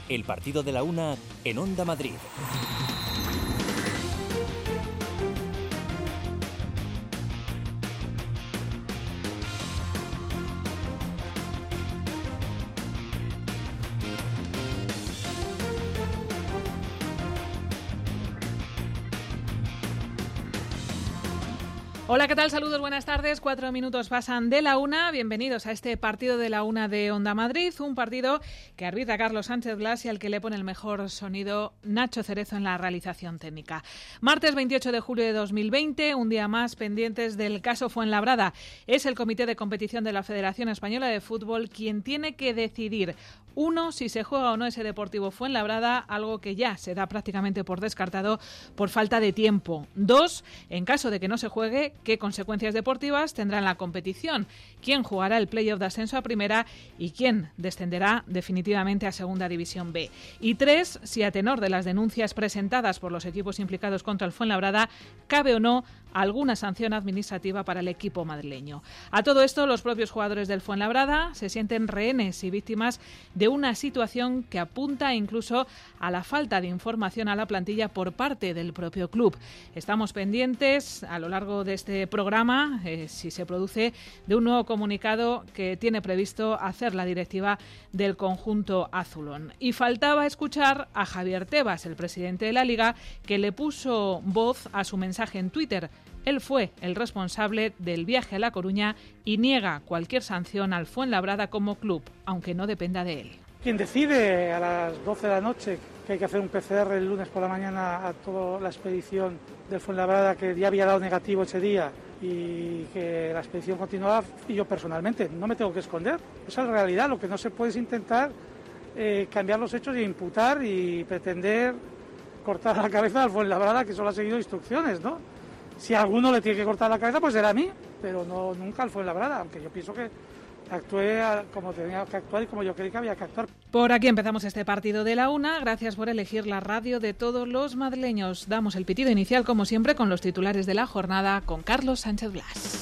El partido de la una en Onda Madrid. Hola, ¿qué tal? Saludos, buenas tardes. 4 minutos pasan de la una. Bienvenidos a este partido de la una de Onda Madrid. Un partido que arbitra Carlos Sánchez Blas y al que le pone el mejor sonido Nacho Cerezo en la realización técnica. Martes 28 de julio de 2020, un día más pendientes del caso Fuenlabrada. Es el Comité de Competición de la Federación Española de Fútbol quien tiene que decidir, uno, si se juega o no ese Deportivo Fuenlabrada, algo que ya se da prácticamente por descartado por falta de tiempo. Dos, en caso de que no se juegue, qué consecuencias deportivas tendrá en la competición, quién jugará el play-off de ascenso a primera y quién descenderá definitivamente a segunda división B. Y tres, si a tenor de las denuncias presentadas por los equipos implicados contra el Fuenlabrada, cabe o no alguna sanción administrativa para el equipo madrileño. A todo esto, los propios jugadores del Fuenlabrada se sienten rehenes y víctimas de una situación que apunta incluso a la falta de información a la plantilla por parte del propio club. Estamos pendientes a lo largo de este programa, si se produce, de un nuevo comunicado que tiene previsto hacer la directiva del conjunto azulón. Y faltaba escuchar a Javier Tebas, el presidente de la Liga, que le puso voz a su mensaje en Twitter. Él fue el responsable del viaje a La Coruña y niega cualquier sanción al Fuenlabrada como club, aunque no dependa de él. Quien decide a las 12 de la noche que hay que hacer un PCR el lunes por la mañana a toda la expedición del Fuenlabrada, que ya había dado negativo ese día y que la expedición continuaba, y yo personalmente no me tengo que esconder. Esa es la realidad. Lo que no se puede es intentar cambiar los hechos y imputar y pretender cortar la cabeza al Fuenlabrada, que solo ha seguido instrucciones, ¿no? Si a alguno le tiene que cortar la cabeza, pues será a mí, pero no nunca al Fuenlabrada, aunque yo pienso que actué como tenía que actuar y como yo creí que había que actuar. Por aquí empezamos este partido de la una. Gracias por elegir la radio de todos los madrileños. Damos el pitido inicial, como siempre, con los titulares de la jornada, con Carlos Sánchez Blas.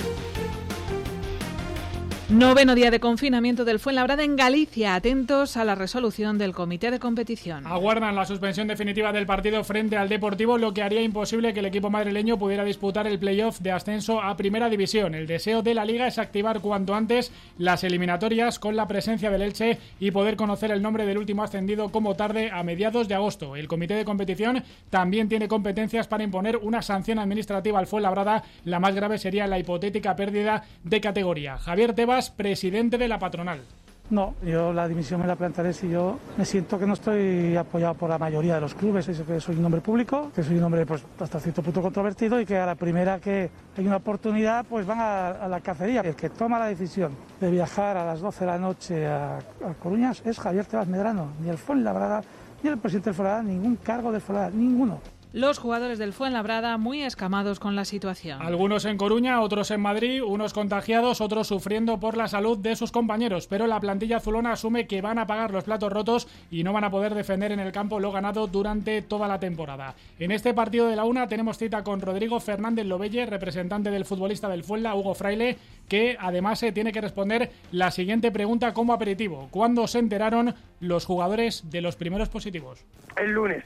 Noveno día de confinamiento del Fuenlabrada en Galicia. Atentos a la resolución del Comité de Competición. Aguardan la suspensión definitiva del partido frente al Deportivo, lo que haría imposible que el equipo madrileño pudiera disputar el play-off de ascenso a Primera División. El deseo de la Liga es activar cuanto antes las eliminatorias con la presencia del Elche y poder conocer el nombre del último ascendido como tarde a mediados de agosto. El Comité de Competición también tiene competencias para imponer una sanción administrativa al Fuenlabrada. La más grave sería la hipotética pérdida de categoría. Javier Tebas, presidente de la patronal. No, yo la dimisión me la plantearé si yo me siento que no estoy apoyado por la mayoría de los clubes, eso que soy un hombre público, que soy un hombre pues hasta cierto punto controvertido y que a la primera que hay una oportunidad pues van a la cacería. El que toma la decisión de viajar a las 12 de la noche a Coruña es Javier Tebas Medrano, ni el Fuenlabrada, ni el presidente del Fuenlabrada, ningún cargo del Fuenlabrada, ninguno. Los jugadores del Fuenlabrada muy escamados con la situación. Algunos en Coruña, otros en Madrid, unos contagiados, otros sufriendo por la salud de sus compañeros. Pero la plantilla azulona asume que van a pagar los platos rotos y no van a poder defender en el campo lo ganado durante toda la temporada. En este partido de la una tenemos cita con Rodrigo Fernández Lobelle, representante del futbolista del Fuenla, Hugo Fraile, que además se tiene que responder la siguiente pregunta como aperitivo. ¿Cuándo se enteraron los jugadores de los primeros positivos? El lunes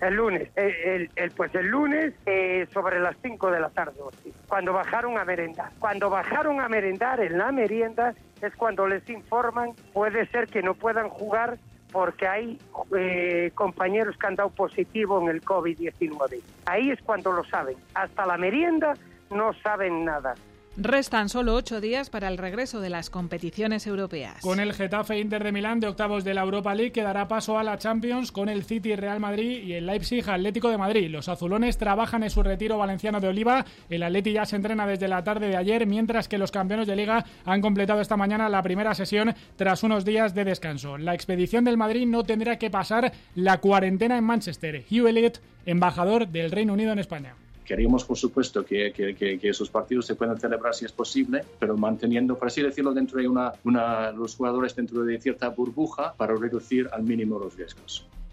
sobre las 5 de la tarde, cuando bajaron a merendar. Cuando bajaron a merendar en la merienda es cuando les informan, puede ser que no puedan jugar porque hay compañeros que han dado positivo en el COVID-19. Ahí es cuando lo saben. Hasta la merienda no saben nada. Restan solo 8 días para el regreso de las competiciones europeas. Con el Getafe Inter de Milán de octavos de la Europa League que dará paso a la Champions, con el City Real Madrid y el Leipzig Atlético de Madrid. Los azulones trabajan en su retiro valenciano de Oliva. El Atleti ya se entrena desde la tarde de ayer, mientras que los campeones de Liga han completado esta mañana la primera sesión tras unos días de descanso. La expedición del Madrid no tendrá que pasar la cuarentena en Manchester. Hugh Elliott, embajador del Reino Unido en España. Queríamos, por supuesto, que esos partidos se puedan celebrar si es posible, pero manteniendo, por así decirlo, dentro de los jugadores dentro de cierta burbuja para reducir al mínimo los riesgos.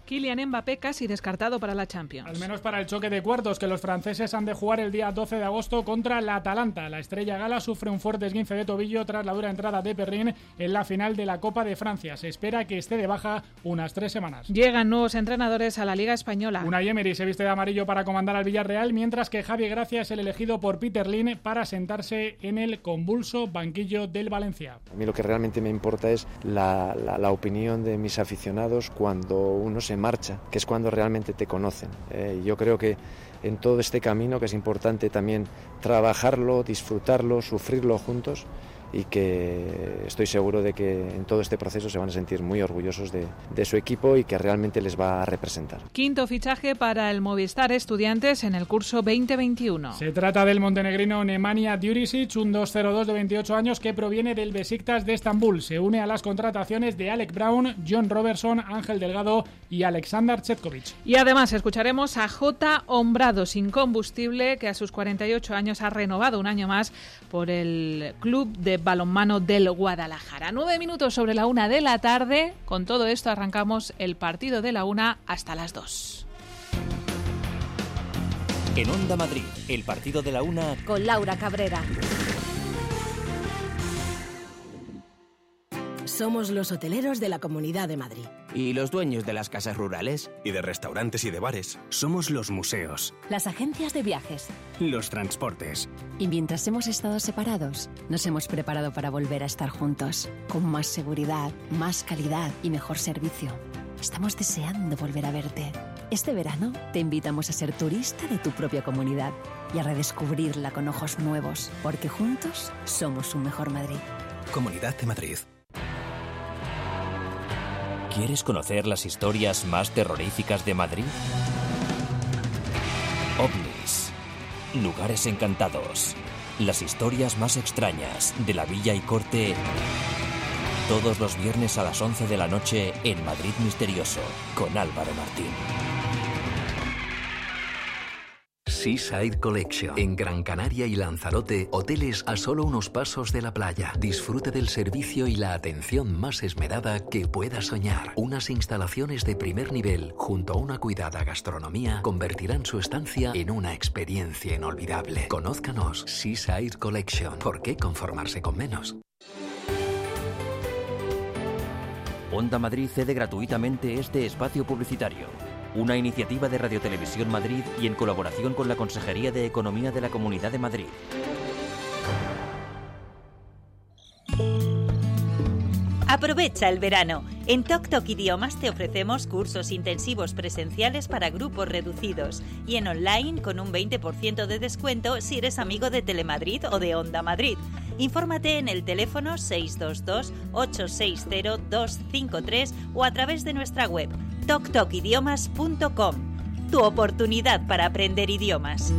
Kylian Mbappé casi descartado para la Champions. Al menos para el choque de cuartos, que los franceses han de jugar el día 12 de agosto contra la Atalanta. La estrella gala sufre un fuerte esguince de tobillo tras la dura entrada de Perrin en la final de la Copa de Francia. Se espera que esté de baja unas 3 semanas. Llegan nuevos entrenadores a la Liga Española. Unai Emery se viste de amarillo para comandar al Villarreal, mientras que Javi Gracia es el elegido por Peter Lim para sentarse en el convulso banquillo del Valencia. A mí lo que realmente me importa es la opinión de mis aficionados cuando uno se marcha, que es cuando realmente te conocen. Yo creo que en todo este camino, que es importante también trabajarlo, disfrutarlo, sufrirlo juntos, y que estoy seguro de que en todo este proceso se van a sentir muy orgullosos de su equipo y que realmente les va a representar. Quinto fichaje para el Movistar Estudiantes en el curso 2021. Se trata del montenegrino Nemanja Djuricic, un 2'02" de 28 años que proviene del Besiktas de Estambul. Se une a las contrataciones de Alec Brown, John Robertson, Ángel Delgado y Alexander Chetkovic. Y además escucharemos a J. Hombrado, sin combustible, que a sus 48 años ha renovado un año más por el club de balonmano del Guadalajara. 9 minutos sobre la 1 de la tarde. Con todo esto arrancamos el partido de la 1 hasta las 2. En Onda Madrid, el partido de la 1 con Laura Cabrera. Somos los hoteleros de la Comunidad de Madrid. Y los dueños de las casas rurales. Y de restaurantes y de bares. Somos los museos. Las agencias de viajes. Los transportes. Y mientras hemos estado separados, nos hemos preparado para volver a estar juntos. Con más seguridad, más calidad y mejor servicio. Estamos deseando volver a verte. Este verano te invitamos a ser turista de tu propia comunidad y a redescubrirla con ojos nuevos. Porque juntos somos un mejor Madrid. Comunidad de Madrid. ¿Quieres conocer las historias más terroríficas de Madrid? OVNIs, lugares encantados, las historias más extrañas de la Villa y Corte, todos los viernes a las 11 de la noche en Madrid Misterioso, con Álvaro Martín. Seaside Collection. En Gran Canaria y Lanzarote, hoteles a solo unos pasos de la playa. Disfrute del servicio y la atención más esmerada que pueda soñar. Unas instalaciones de primer nivel, junto a una cuidada gastronomía, convertirán su estancia en una experiencia inolvidable. Conózcanos, Seaside Collection. ¿Por qué conformarse con menos? Onda Madrid cede gratuitamente este espacio publicitario. Una iniciativa de Radio Televisión Madrid y en colaboración con la Consejería de Economía de la Comunidad de Madrid. Aprovecha el verano. En Tok Tok Idiomas te ofrecemos cursos intensivos presenciales para grupos reducidos y en online con un 20% de descuento si eres amigo de Telemadrid o de Onda Madrid. Infórmate en el teléfono 622-860-253 o a través de nuestra web toktokidiomas.com. Tu oportunidad para aprender idiomas.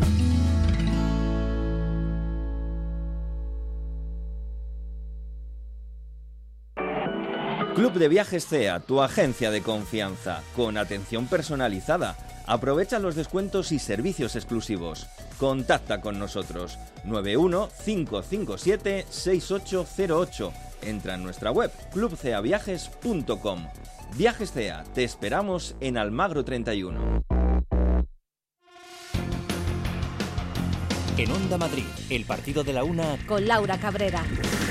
Club de Viajes CEA, tu agencia de confianza, con atención personalizada. Aprovecha los descuentos y servicios exclusivos. Contacta con nosotros 91-557-6808. Entra en nuestra web clubceaviajes.com. Viajes CEA, te esperamos en Almagro 31. En Onda Madrid, el partido de la 1 con Laura Cabrera.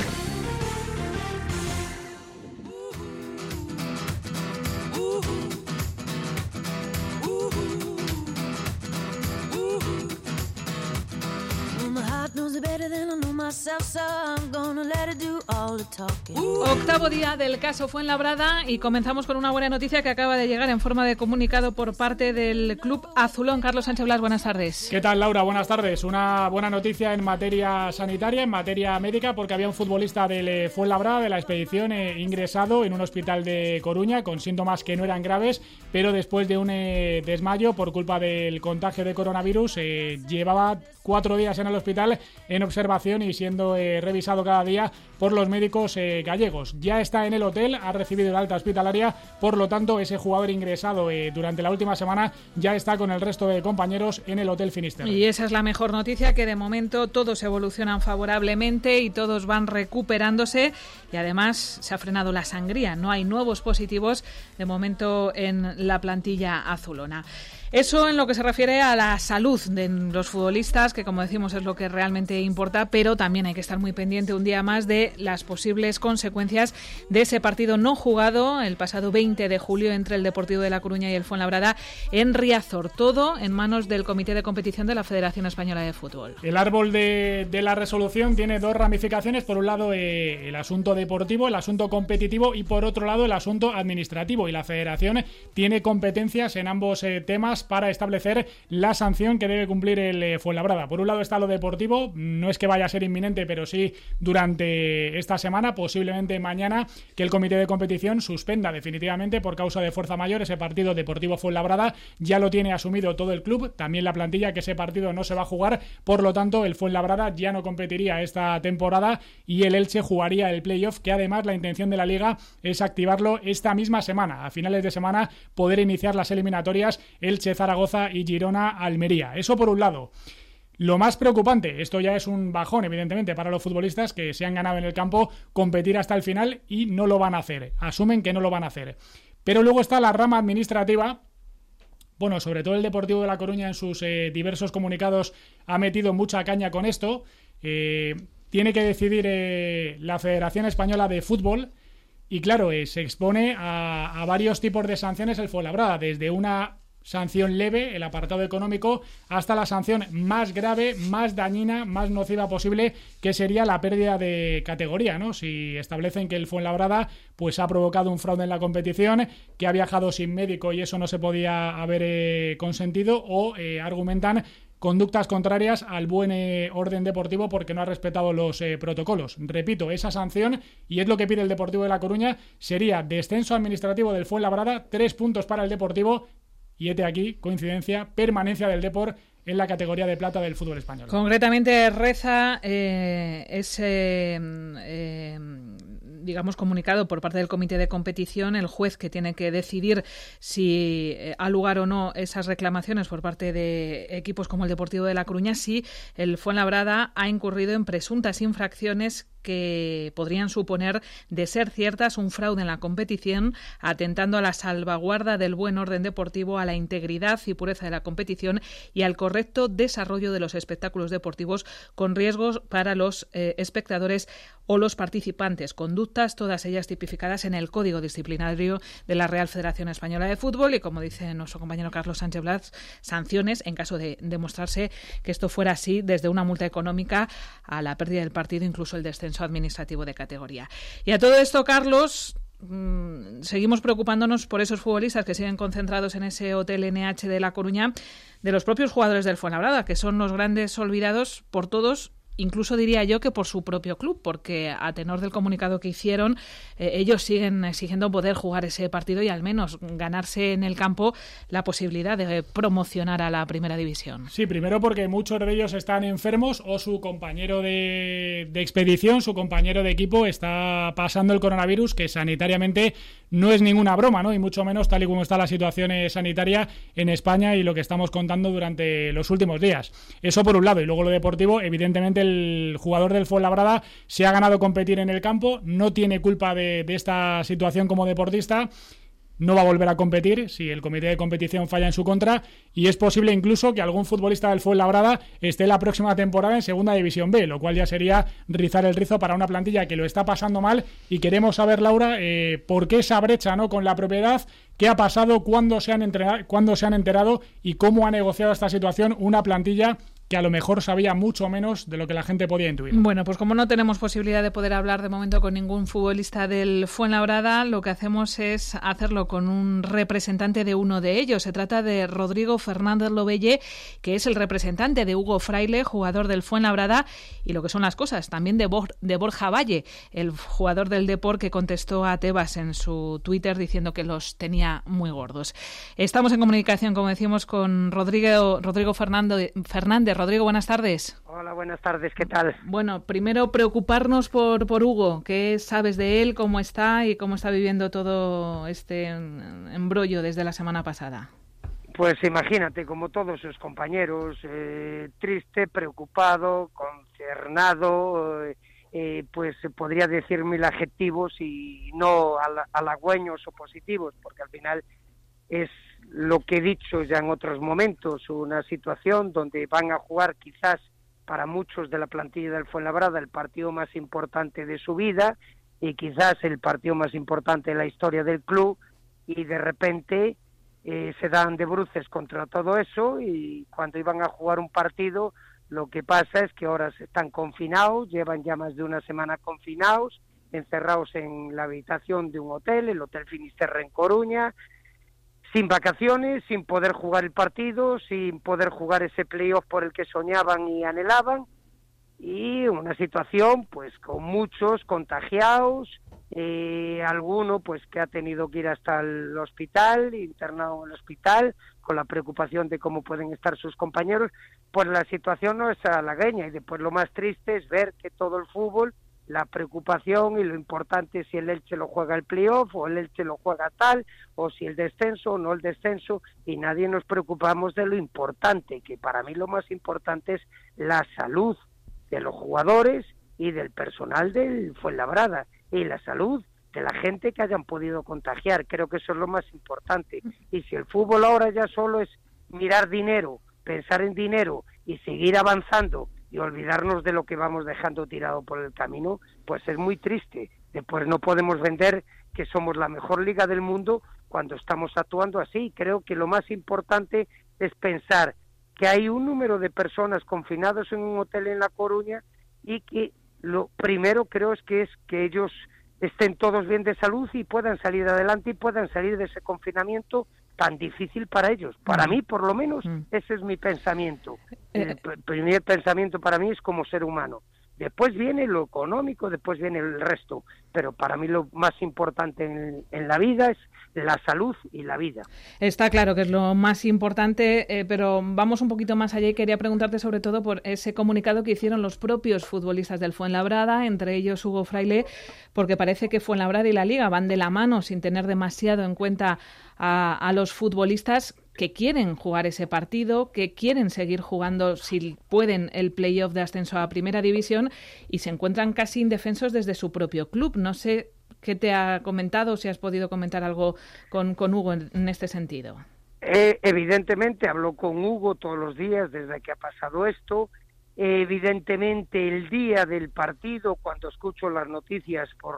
Octavo día del caso Fuenlabrada y comenzamos con una buena noticia que acaba de llegar en forma de comunicado por parte del Club Azulón. Carlos Sánchez Blas, buenas tardes. ¿Qué tal, Laura? Buenas tardes. Una buena noticia en materia sanitaria, en materia médica, porque había un futbolista del Fuenlabrada, de la expedición, ingresado en un hospital de Coruña con síntomas que no eran graves, pero después de un desmayo por culpa del contagio de coronavirus, llevaba 4 días en el hospital en observación y siendo revisado cada día por los médicos médicos gallegos. Ya está en el hotel, ha recibido el alta hospitalaria, por lo tanto ese jugador ingresado durante la última semana ya está con el resto de compañeros en el Hotel Finisterre. Y esa es la mejor noticia, que de momento todos evolucionan favorablemente y todos van recuperándose, y además se ha frenado la sangría, no hay nuevos positivos de momento en la plantilla azulona. Eso en lo que se refiere a la salud de los futbolistas, que como decimos es lo que realmente importa, pero también hay que estar muy pendiente un día más de las posibles consecuencias de ese partido no jugado el pasado 20 de julio entre el Deportivo de La Coruña y el Fuenlabrada en Riazor. Todo en manos del Comité de Competición de la Federación Española de Fútbol. El árbol de la resolución tiene dos ramificaciones. Por un lado el asunto deportivo, el asunto competitivo, y por otro lado el asunto administrativo. Y la Federación tiene competencias en ambos temas para establecer la sanción que debe cumplir el Fuenlabrada. Por un lado está lo deportivo, no es que vaya a ser inminente, pero sí durante esta semana, posiblemente mañana, que el Comité de Competición suspenda definitivamente por causa de fuerza mayor ese partido Deportivo Fuenlabrada. Ya lo tiene asumido todo el club, también la plantilla, que ese partido no se va a jugar, por lo tanto el Fuenlabrada ya no competiría esta temporada y el Elche jugaría el playoff, que además la intención de la Liga es activarlo esta misma semana, a finales de semana poder iniciar las eliminatorias Elche, Zaragoza y Girona-Almería. Eso por un lado. Lo más preocupante, esto ya es un bajón evidentemente para los futbolistas que se han ganado en el campo competir hasta el final y no lo van a hacer, asumen que no lo van a hacer. Pero luego está la rama administrativa. Bueno, sobre todo el Deportivo de La Coruña en sus diversos comunicados ha metido mucha caña con esto. Tiene que decidir la Federación Española de Fútbol y claro, se expone a varios tipos de sanciones el Fuenlabrada, desde una sanción leve, el apartado económico, hasta la sanción más grave, más dañina, más nociva posible, que sería la pérdida de categoría, ¿no? Si establecen que el Fuenlabrada pues ha provocado un fraude en la competición, que ha viajado sin médico y eso no se podía haber consentido, o argumentan conductas contrarias al buen orden deportivo porque no ha respetado los protocolos. Repito, esa sanción, y es lo que pide el Deportivo de La Coruña, sería descenso administrativo del Fuenlabrada, 3 puntos para el Deportivo, y hete aquí, coincidencia, permanencia del Depor en la categoría de plata del fútbol español. Concretamente reza ese digamos comunicado por parte del Comité de Competición, el juez que tiene que decidir si ha lugar o no esas reclamaciones por parte de equipos como el Deportivo de La Coruña, si el Fuenlabrada ha incurrido en presuntas infracciones que podrían suponer, de ser ciertas, un fraude en la competición, atentando a la salvaguarda del buen orden deportivo, a la integridad y pureza de la competición y al correcto desarrollo de los espectáculos deportivos, con riesgos para los espectadores o los participantes. Conductas, todas ellas tipificadas en el Código Disciplinario de la Real Federación Española de Fútbol y, como dice nuestro compañero Carlos Sánchez Blas, sanciones en caso de demostrarse que esto fuera así, desde una multa económica a la pérdida del partido, incluso el descenso administrativo de categoría. Y a todo esto, Carlos, seguimos preocupándonos por esos futbolistas que siguen concentrados en ese Hotel NH de La Coruña, de los propios jugadores del Fuenlabrada, que son los grandes olvidados por todos, incluso diría yo que por su propio club, porque a tenor del comunicado que hicieron, ellos siguen exigiendo poder jugar ese partido y al menos ganarse en el campo la posibilidad de promocionar a la primera división. Sí, primero porque muchos de ellos están enfermos o su compañero de expedición, su compañero de equipo está pasando el coronavirus, que sanitariamente no es ninguna broma, ¿no? Y mucho menos tal y como está la situación sanitaria en España y lo que estamos contando durante los últimos días. Eso por un lado, y luego lo deportivo, evidentemente el jugador del Fuenlabrada se ha ganado competir en el campo, no tiene culpa de esta situación como deportista, no va a volver a competir si el comité de competición falla en su contra, y es posible incluso que algún futbolista del Fuenlabrada esté la próxima temporada en Segunda División B, lo cual ya sería rizar el rizo para una plantilla que lo está pasando mal. Y queremos saber, Laura, por qué esa brecha, ¿no?, con la propiedad, qué ha pasado, cuándo se han enterado y cómo ha negociado esta situación una plantilla que a lo mejor sabía mucho menos de lo que la gente podía intuir. Bueno, pues como no tenemos posibilidad de poder hablar de momento con ningún futbolista del Fuenlabrada, lo que hacemos es hacerlo con un representante de uno de ellos. Se trata de Rodrigo Fernández Lobelle, que es el representante de Hugo Fraile, jugador del Fuenlabrada, y lo que son las cosas, también de Borja Valle, el jugador del Depor, que contestó a Tebas en su Twitter diciendo que los tenía muy gordos. Estamos en comunicación, como decimos, con Rodrigo Fernández Rodrigo, buenas tardes. Hola, buenas tardes, ¿qué tal? Bueno, primero preocuparnos por Hugo. ¿Qué sabes de él, cómo está y cómo está viviendo todo este embrollo desde la semana pasada? Pues imagínate, como todos sus compañeros, triste, preocupado, concernado, pues podría decir 1000 adjetivos y no halagüeños o positivos, porque al final es lo que he dicho ya en otros momentos, una situación donde van a jugar quizás para muchos de la plantilla del Fuenlabrada el partido más importante de su vida y quizás el partido más importante de la historia del club, y de repente se dan de bruces contra todo eso, y cuando iban a jugar un partido lo que pasa es que ahora están confinados, llevan ya más de una semana confinados, encerrados en la habitación de un hotel, el Hotel Finisterre en Coruña, sin vacaciones, sin poder jugar el partido, sin poder jugar ese playoff por el que soñaban y anhelaban, y una situación pues con muchos contagiados, alguno pues que ha tenido que ir hasta el hospital, internado en el hospital, con la preocupación de cómo pueden estar sus compañeros. Pues la situación no es halagüeña, y después lo más triste es ver que todo el fútbol, la preocupación y lo importante es si el Elche lo juega el playoff o el Elche lo juega tal, o si el descenso o no el descenso, y nadie nos preocupamos de lo importante, que para mí lo más importante es la salud de los jugadores y del personal del Fuenlabrada, y la salud de la gente que hayan podido contagiar. Creo que eso es lo más importante. Y si el fútbol ahora ya solo es mirar dinero, pensar en dinero y seguir avanzando y olvidarnos de lo que vamos dejando tirado por el camino, pues es muy triste. Después no podemos vender que somos la mejor liga del mundo cuando estamos actuando así. Creo que lo más importante es pensar que hay un número de personas confinadas en un hotel en La Coruña, y que lo primero creo es que ellos estén todos bien de salud y puedan salir adelante y puedan salir de ese confinamiento tan difícil para ellos. Para mí, por lo menos, ese es mi pensamiento. El primer pensamiento para mí es como ser humano. Después viene lo económico, después viene el resto. Pero para mí lo más importante en la vida es la salud y la vida. Está claro que es lo más importante, pero vamos un poquito más allá y quería preguntarte sobre todo por ese comunicado que hicieron los propios futbolistas del Fuenlabrada, entre ellos Hugo Fraile, porque parece que Fuenlabrada y la Liga van de la mano sin tener demasiado en cuenta a los futbolistas que quieren jugar ese partido, que quieren seguir jugando, si pueden, el playoff de ascenso a Primera División, y se encuentran casi indefensos desde su propio club. No sé qué te ha comentado, si has podido comentar algo con Hugo en este sentido. Evidentemente hablo con Hugo todos los días desde que ha pasado esto. Evidentemente el día del partido, cuando escucho las noticias por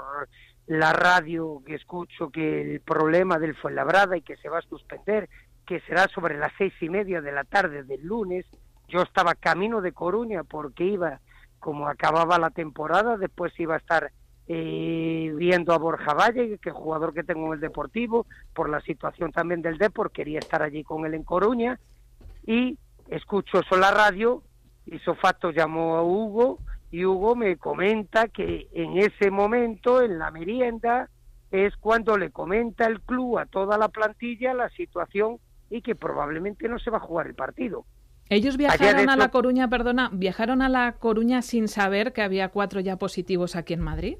la radio, que escucho que el problema del Fuenlabrada y que se va a suspender, que será sobre las 6:30 de la tarde del lunes, yo estaba camino de Coruña porque iba, como acababa la temporada, después iba a estar viendo a Borja Valle, que es jugador que tengo en el Deportivo, por la situación también del Depor, quería estar allí con él en Coruña, y escucho eso en la radio, y Sofato llamó a Hugo, y Hugo me comenta que en ese momento, en la merienda, es cuando le comenta el club a toda la plantilla la situación y que probablemente no se va a jugar el partido. Ellos viajaron a La Coruña, viajaron a La Coruña sin saber que había 4 ya positivos aquí en Madrid.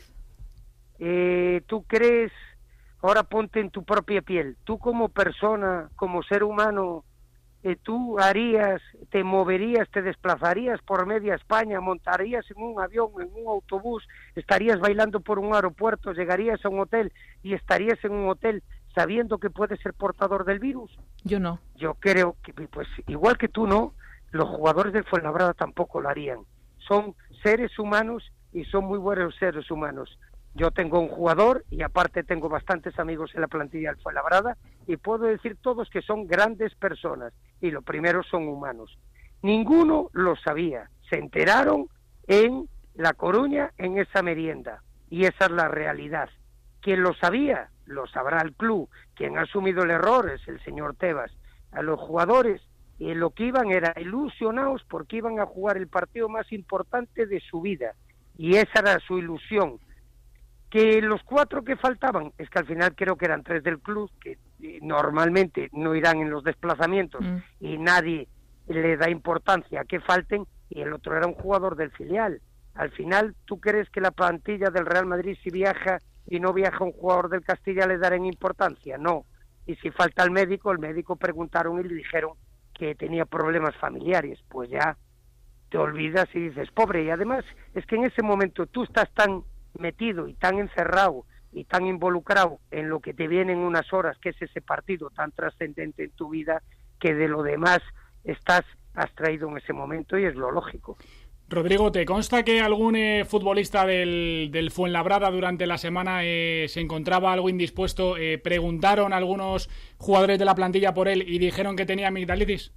¿Tú crees? Ahora ponte en tu propia piel. Tú como persona, como ser humano, tú harías, te moverías, te desplazarías por media España, montarías en un avión, en un autobús, estarías bailando por un aeropuerto, llegarías a un hotel y estarías en un hotel sabiendo que puedes ser portador del virus. Yo no. Yo creo que, pues igual que tú no, los jugadores del Fuenlabrada tampoco lo harían. Son seres humanos y son muy buenos seres humanos. Yo tengo un jugador y aparte tengo bastantes amigos en la plantilla del Fuenlabrada y puedo decir todos que son grandes personas y lo primero son humanos. Ninguno lo sabía. Se enteraron en La Coruña en esa merienda y esa es la realidad. Quien lo sabía, lo sabrá el club. Quien ha asumido el error es el señor Tebas. A los jugadores lo que iban era ilusionados porque iban a jugar el partido más importante de su vida y esa era su ilusión. Que los 4 que faltaban, es que al final creo que eran 3 del club, que normalmente no irán en los desplazamientos y nadie le da importancia a que falten, y el otro era un jugador del filial. Al final, ¿tú crees que la plantilla del Real Madrid, si viaja y no viaja un jugador del Castilla, le darán importancia? No. Y si falta el médico preguntaron y le dijeron que tenía problemas familiares. Pues ya te olvidas y dices, pobre. Y además es que en ese momento tú estás tan metido y tan encerrado y tan involucrado en lo que te viene en unas horas, que es ese partido tan trascendente en tu vida, que de lo demás estás abstraído en ese momento, y es lo lógico. Rodrigo, ¿te consta que algún futbolista del Fuenlabrada durante la semana se encontraba algo indispuesto? ¿Preguntaron a algunos jugadores de la plantilla por él y dijeron que tenía amigdalitis?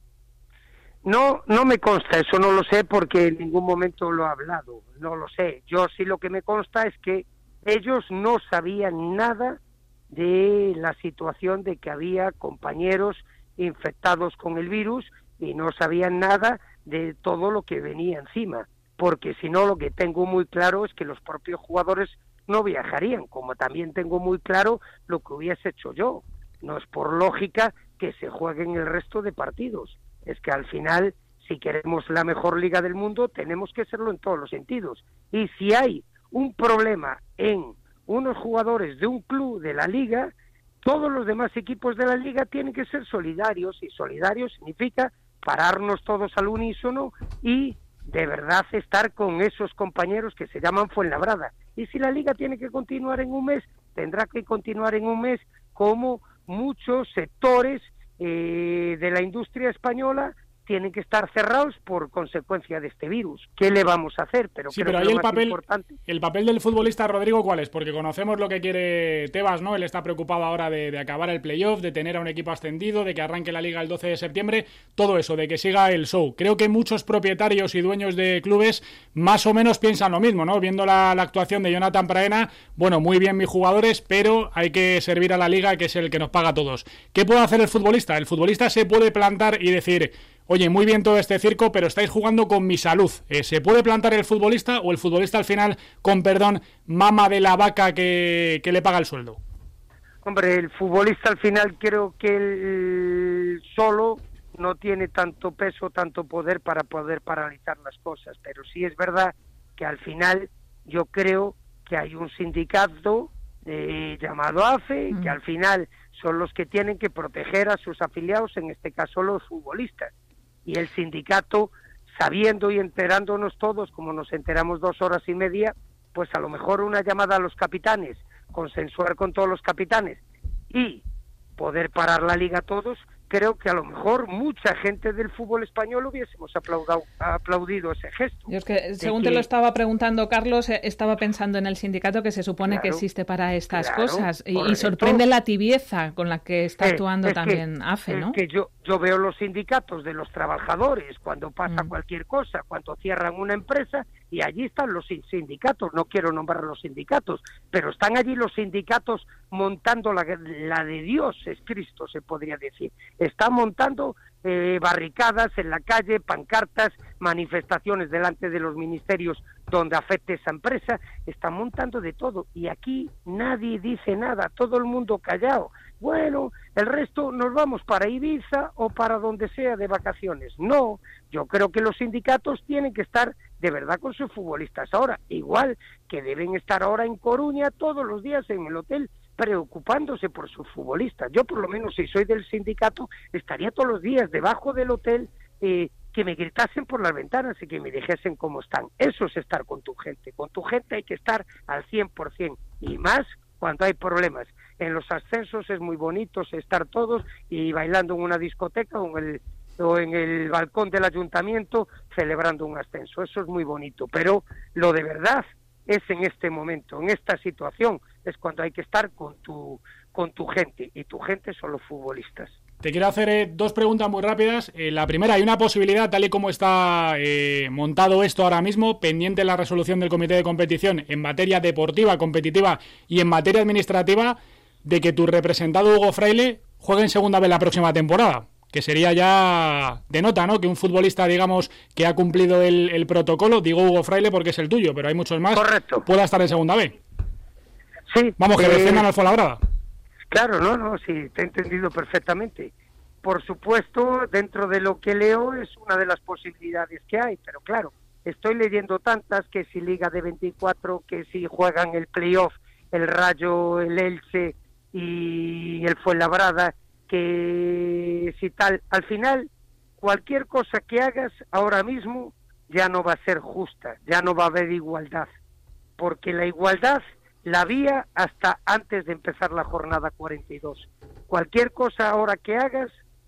No me consta, eso no lo sé porque en ningún momento lo he hablado, no lo sé. Yo sí lo que me consta es que ellos no sabían nada de la situación de que había compañeros infectados con el virus, y no sabían nada de todo lo que venía encima, porque si no, lo que tengo muy claro es que los propios jugadores no viajarían, como también tengo muy claro lo que hubiese hecho yo. No es por lógica que se jueguen el resto de partidos, es que al final, si queremos la mejor liga del mundo, tenemos que serlo en todos los sentidos, y si hay un problema en unos jugadores de un club de la liga, todos los demás equipos de la liga tienen que ser solidarios, y solidario significa pararnos todos al unísono y de verdad estar con esos compañeros que se llaman Fuenlabrada. Y si la liga tiene que continuar en un mes, tendrá que continuar en un mes, como muchos sectores de la industria española tienen que estar cerrados por consecuencia de este virus. ¿Qué le vamos a hacer? Pero sí, pero ahí el papel del futbolista, Rodrigo, ¿cuál es? Porque conocemos lo que quiere Tebas, ¿no? Él está preocupado ahora de acabar el playoff, de tener a un equipo ascendido, de que arranque la liga el 12 de septiembre, todo eso, de que siga el show. Creo que muchos propietarios y dueños de clubes más o menos piensan lo mismo, ¿no? Viendo la actuación de Jonathan Praena, bueno, muy bien mis jugadores, pero hay que servir a la liga, que es el que nos paga a todos. ¿Qué puede hacer el futbolista? El futbolista se puede plantar y decir: oye, muy bien todo este circo, pero estáis jugando con mi salud. ¿Se puede plantar el futbolista, o el futbolista al final, con perdón, mama de la vaca que le paga el sueldo? Hombre, el futbolista al final creo que él solo no tiene tanto peso, tanto poder para poder paralizar las cosas, pero sí es verdad que al final yo creo que hay un sindicato llamado AFE, que al final son los que tienen que proteger a sus afiliados, en este caso los futbolistas. Y el sindicato, sabiendo y enterándonos todos, como nos enteramos 2 horas y media, pues a lo mejor una llamada a los capitanes, consensuar con todos los capitanes y poder parar la liga todos, creo que a lo mejor mucha gente del fútbol español hubiésemos aplaudido ese gesto. Yo es que, según te lo estaba preguntando, Carlos, estaba pensando en el sindicato que se supone que existe para estas cosas, y sorprende la tibieza con la que está actuando también AFE, ¿no? Es que yo veo los sindicatos de los trabajadores cuando pasa cualquier cosa, cuando cierran una empresa, y allí están los sindicatos, no quiero nombrar los sindicatos, pero están allí los sindicatos montando la de Dios es Cristo, se podría decir. Están montando barricadas en la calle, pancartas, manifestaciones delante de los ministerios donde afecte esa empresa, están montando de todo, y aquí nadie dice nada, todo el mundo callado. Bueno, el resto nos vamos para Ibiza o para donde sea de vacaciones. No, yo creo que los sindicatos tienen que estar de verdad con sus futbolistas ahora, igual que deben estar ahora en Coruña todos los días en el hotel preocupándose por sus futbolistas. Yo, por lo menos, si soy del sindicato, estaría todos los días debajo del hotel, que me gritasen por las ventanas y que me dijesen cómo están. Eso es estar con tu gente. Con tu gente hay que estar al 100%, y más cuando hay problemas. En los ascensos es muy bonito estar todos y bailando en una discoteca o en el balcón del ayuntamiento celebrando un ascenso. Eso es muy bonito, pero lo de verdad es en este momento, en esta situación, es cuando hay que estar con tu gente, y tu gente son los futbolistas. Te quiero hacer 2 preguntas muy rápidas. La primera, hay una posibilidad, tal y como está montado esto ahora mismo, pendiente de la resolución del comité de competición en materia deportiva, competitiva y en materia administrativa, de que tu representado Hugo Fraile juegue en segunda vez la próxima temporada, que sería ya de nota, ¿no? Que un futbolista, digamos, que ha cumplido el protocolo, digo Hugo Fraile porque es el tuyo, pero hay muchos más, pueda estar en segunda B. Sí. Vamos, que desciendan al Fuenlabrada. Claro, no, sí, te he entendido perfectamente. por supuesto, dentro de lo que leo es una de las posibilidades que hay, pero claro, estoy leyendo tantas, que si Liga de 24, que si juegan el playoff, el Rayo, el Elche y el Fuenlabrada, que si tal, al final, cualquier cosa que hagas ahora mismo ya no va a ser justa, ya no va a haber igualdad, porque la igualdad la había hasta antes de empezar la jornada 42. Cualquier cosa ahora que hagas,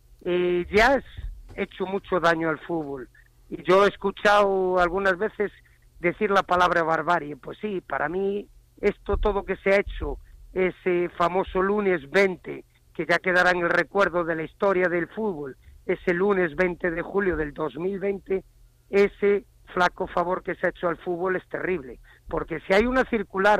ya has hecho mucho daño al fútbol. Y yo he escuchado algunas veces decir la palabra barbarie. Pues sí, para mí esto todo que se ha hecho, ese famoso lunes 20, que ya quedará en el recuerdo de la historia del fútbol, ese lunes 20 de julio del 2020, ese flaco favor que se ha hecho al fútbol es terrible. Porque si hay una circular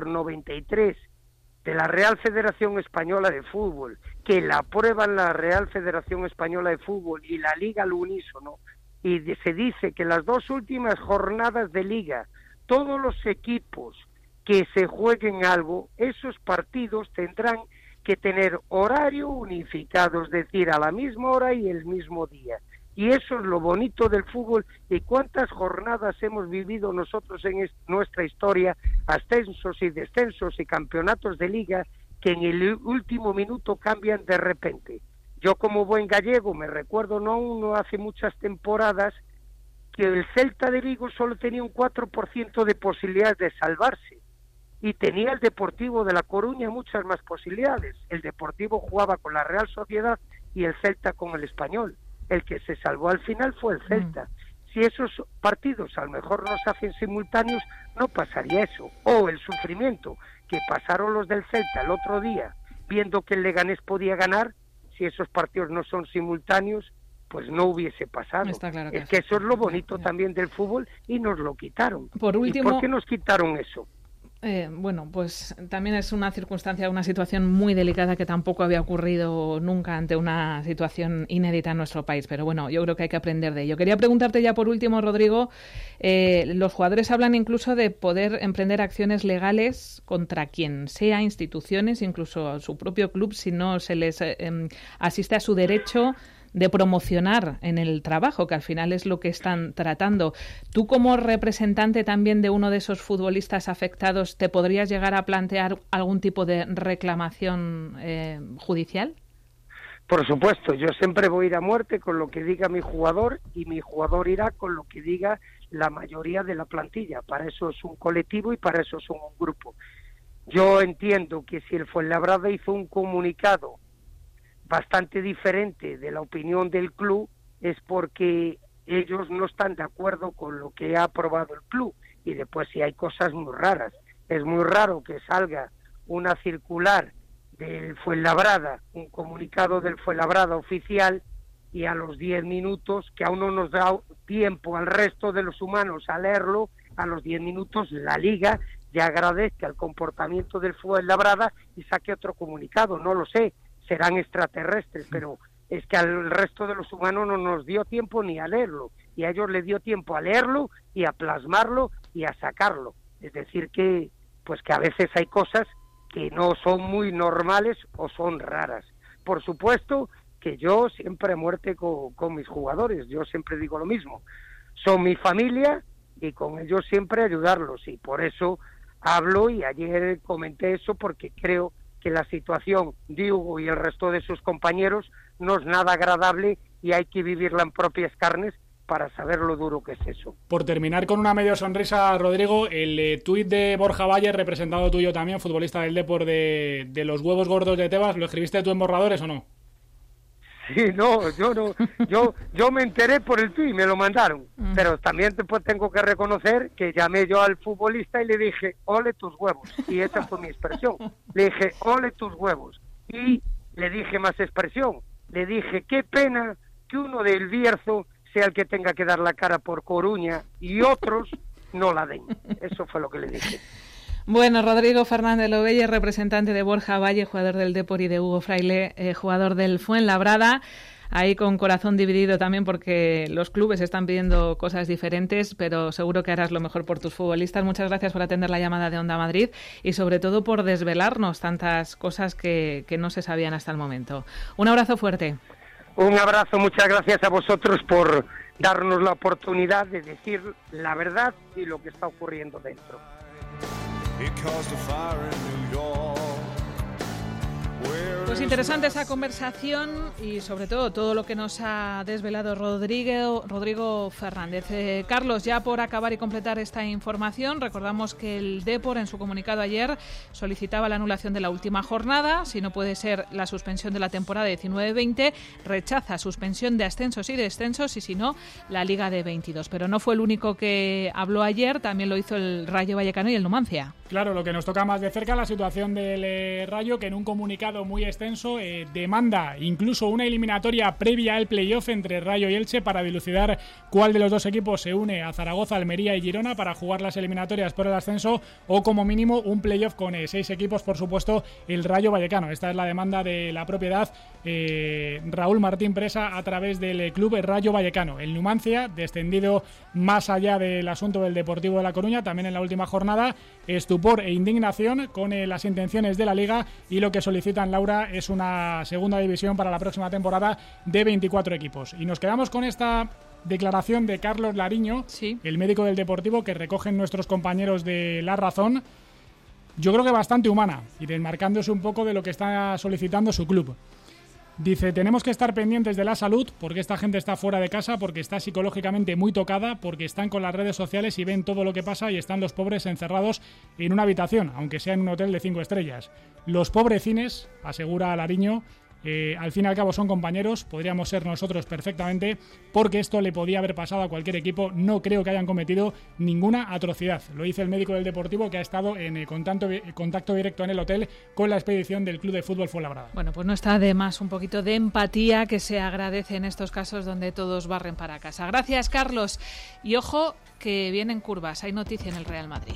93 de la Real Federación Española de Fútbol, que la aprueban la Real Federación Española de Fútbol y la Liga al unísono, y se dice que las 2 últimas jornadas de Liga, todos los equipos que se jueguen algo, esos partidos tendrán que tener horario unificado, es decir, a la misma hora y el mismo día. Y eso es lo bonito del fútbol. Y cuántas jornadas hemos vivido nosotros en nuestra historia, ascensos y descensos y campeonatos de liga, que en el último minuto cambian de repente. Yo, como buen gallego, me recuerdo no hace muchas temporadas que el Celta de Vigo solo tenía un 4% de posibilidades de salvarse, y tenía el Deportivo de La Coruña muchas más posibilidades. El Deportivo jugaba con la Real Sociedad y el Celta con el Español. El que se salvó al final fue el Celta. Si esos partidos a lo mejor no se hacen simultáneos, no pasaría eso. O el sufrimiento que pasaron los del Celta el otro día, viendo que el Leganés podía ganar, si esos partidos no son simultáneos, pues no hubiese pasado. Está claro es que eso es lo bonito también del fútbol, y nos lo quitaron. Por último, ¿y por qué nos quitaron eso? Bueno, pues también es una circunstancia, una situación muy delicada que tampoco había ocurrido nunca ante una situación inédita en nuestro país. Pero bueno, yo creo que hay que aprender de ello. Quería preguntarte ya por último, Rodrigo, los jugadores hablan incluso de poder emprender acciones legales contra quien sea, instituciones, incluso a su propio club, si no se les asiste a su derecho de promocionar en el trabajo, que al final es lo que están tratando. ¿Tú, como representante también de uno de esos futbolistas afectados, te podrías llegar a plantear algún tipo de reclamación judicial? Por supuesto, yo siempre voy a ir a muerte con lo que diga mi jugador, y mi jugador irá con lo que diga la mayoría de la plantilla. Para eso es un colectivo y para eso son un grupo. Yo entiendo que si el Fuenlabrada hizo un comunicado bastante diferente de la opinión del club, es porque ellos no están de acuerdo con lo que ha aprobado el club. Y después, si hay cosas muy raras, es muy raro que salga una circular del Fuenlabrada, un comunicado del Fuenlabrada oficial, y a los 10 minutos, que aún no nos da tiempo al resto de los humanos a leerlo, a los 10 minutos la Liga ya agradezca el comportamiento del Fuenlabrada y saque otro comunicado. No lo sé, serán extraterrestres, pero es que al resto de los humanos no nos dio tiempo ni a leerlo, y a ellos les dio tiempo a leerlo y a plasmarlo y a sacarlo. Es decir que, pues que a veces hay cosas que no son muy normales o son raras. Por supuesto que yo siempre a muerte con mis jugadores, yo siempre digo lo mismo, son mi familia y con ellos siempre ayudarlos, y por eso hablo, y ayer comenté eso, porque creo que la situación de Hugo y el resto de sus compañeros no es nada agradable, y hay que vivirla en propias carnes para saber lo duro que es eso. Por terminar con una medio sonrisa, Rodrigo, el tuit de Borja Valle, representado tuyo también, futbolista del Depor, de los huevos gordos de Tebas, ¿lo escribiste tú en borradores o no? Sí, no, yo me enteré por el tuit, me lo mandaron, pero también después tengo que reconocer que llamé yo al futbolista y le dije, ole tus huevos, y esa fue mi expresión, le dije, ole tus huevos, y le dije más expresión, le dije, qué pena que uno del Bierzo sea el que tenga que dar la cara por Coruña y otros no la den. Eso fue lo que le dije. Bueno, Rodrigo Fernández Lobelle, representante de Borja Valle, jugador del Depor, y de Hugo Fraile, jugador del Fuenlabrada, ahí con corazón dividido también, porque los clubes están pidiendo cosas diferentes, pero seguro que harás lo mejor por tus futbolistas. Muchas gracias por atender la llamada de Onda Madrid y sobre todo por desvelarnos tantas cosas que no se sabían hasta el momento. Un abrazo fuerte. Un abrazo, muchas gracias a vosotros por darnos la oportunidad de decir la verdad y lo que está ocurriendo dentro. Pues interesante esa conversación y sobre todo lo que nos ha desvelado Rodrigo Fernández. Carlos, ya por acabar y completar esta información, recordamos que el Depor en su comunicado ayer solicitaba la anulación de la última jornada, si no puede ser la suspensión de la temporada 19-20, rechaza suspensión de ascensos y descensos y si no, la Liga de 22. Pero no fue el único que habló ayer, también lo hizo el Rayo Vallecano y el Numancia. Claro, lo que nos toca más de cerca la situación del Rayo, que en un comunicado muy extenso demanda incluso una eliminatoria previa al playoff entre Rayo y Elche para dilucidar cuál de los dos equipos se une a Zaragoza, Almería y Girona para jugar las eliminatorias por el ascenso o como mínimo un playoff con 6 equipos, por supuesto el Rayo Vallecano. Esta es la demanda de la propiedad Raúl Martín Presa a través del club Rayo Vallecano. El Numancia, descendido más allá del asunto del Deportivo de La Coruña, también en la última jornada, estupor e indignación con las intenciones de la Liga y lo que solicitan, Laura, es una segunda división para la próxima temporada de 24 equipos. Y nos quedamos con esta declaración de Carlos Lariño, sí, el médico del Deportivo, que recogen nuestros compañeros de La Razón, yo creo que bastante humana y desmarcándose un poco de lo que está solicitando su club. Dice, tenemos que estar pendientes de la salud porque esta gente está fuera de casa, porque está psicológicamente muy tocada, porque están con las redes sociales y ven todo lo que pasa y están los pobres encerrados en una habitación, aunque sea en un hotel de 5 estrellas. Los pobrecines, asegura Lariño, al fin y al cabo son compañeros, podríamos ser nosotros perfectamente, porque esto le podía haber pasado a cualquier equipo, no creo que hayan cometido ninguna atrocidad. Lo dice el médico del Deportivo, que ha estado en contacto directo en el hotel con la expedición del Club de Fútbol Fuenlabrada. Bueno, pues no está de más un poquito de empatía que se agradece en estos casos donde todos barren para casa. Gracias, Carlos. Y ojo que vienen curvas, hay noticia en el Real Madrid.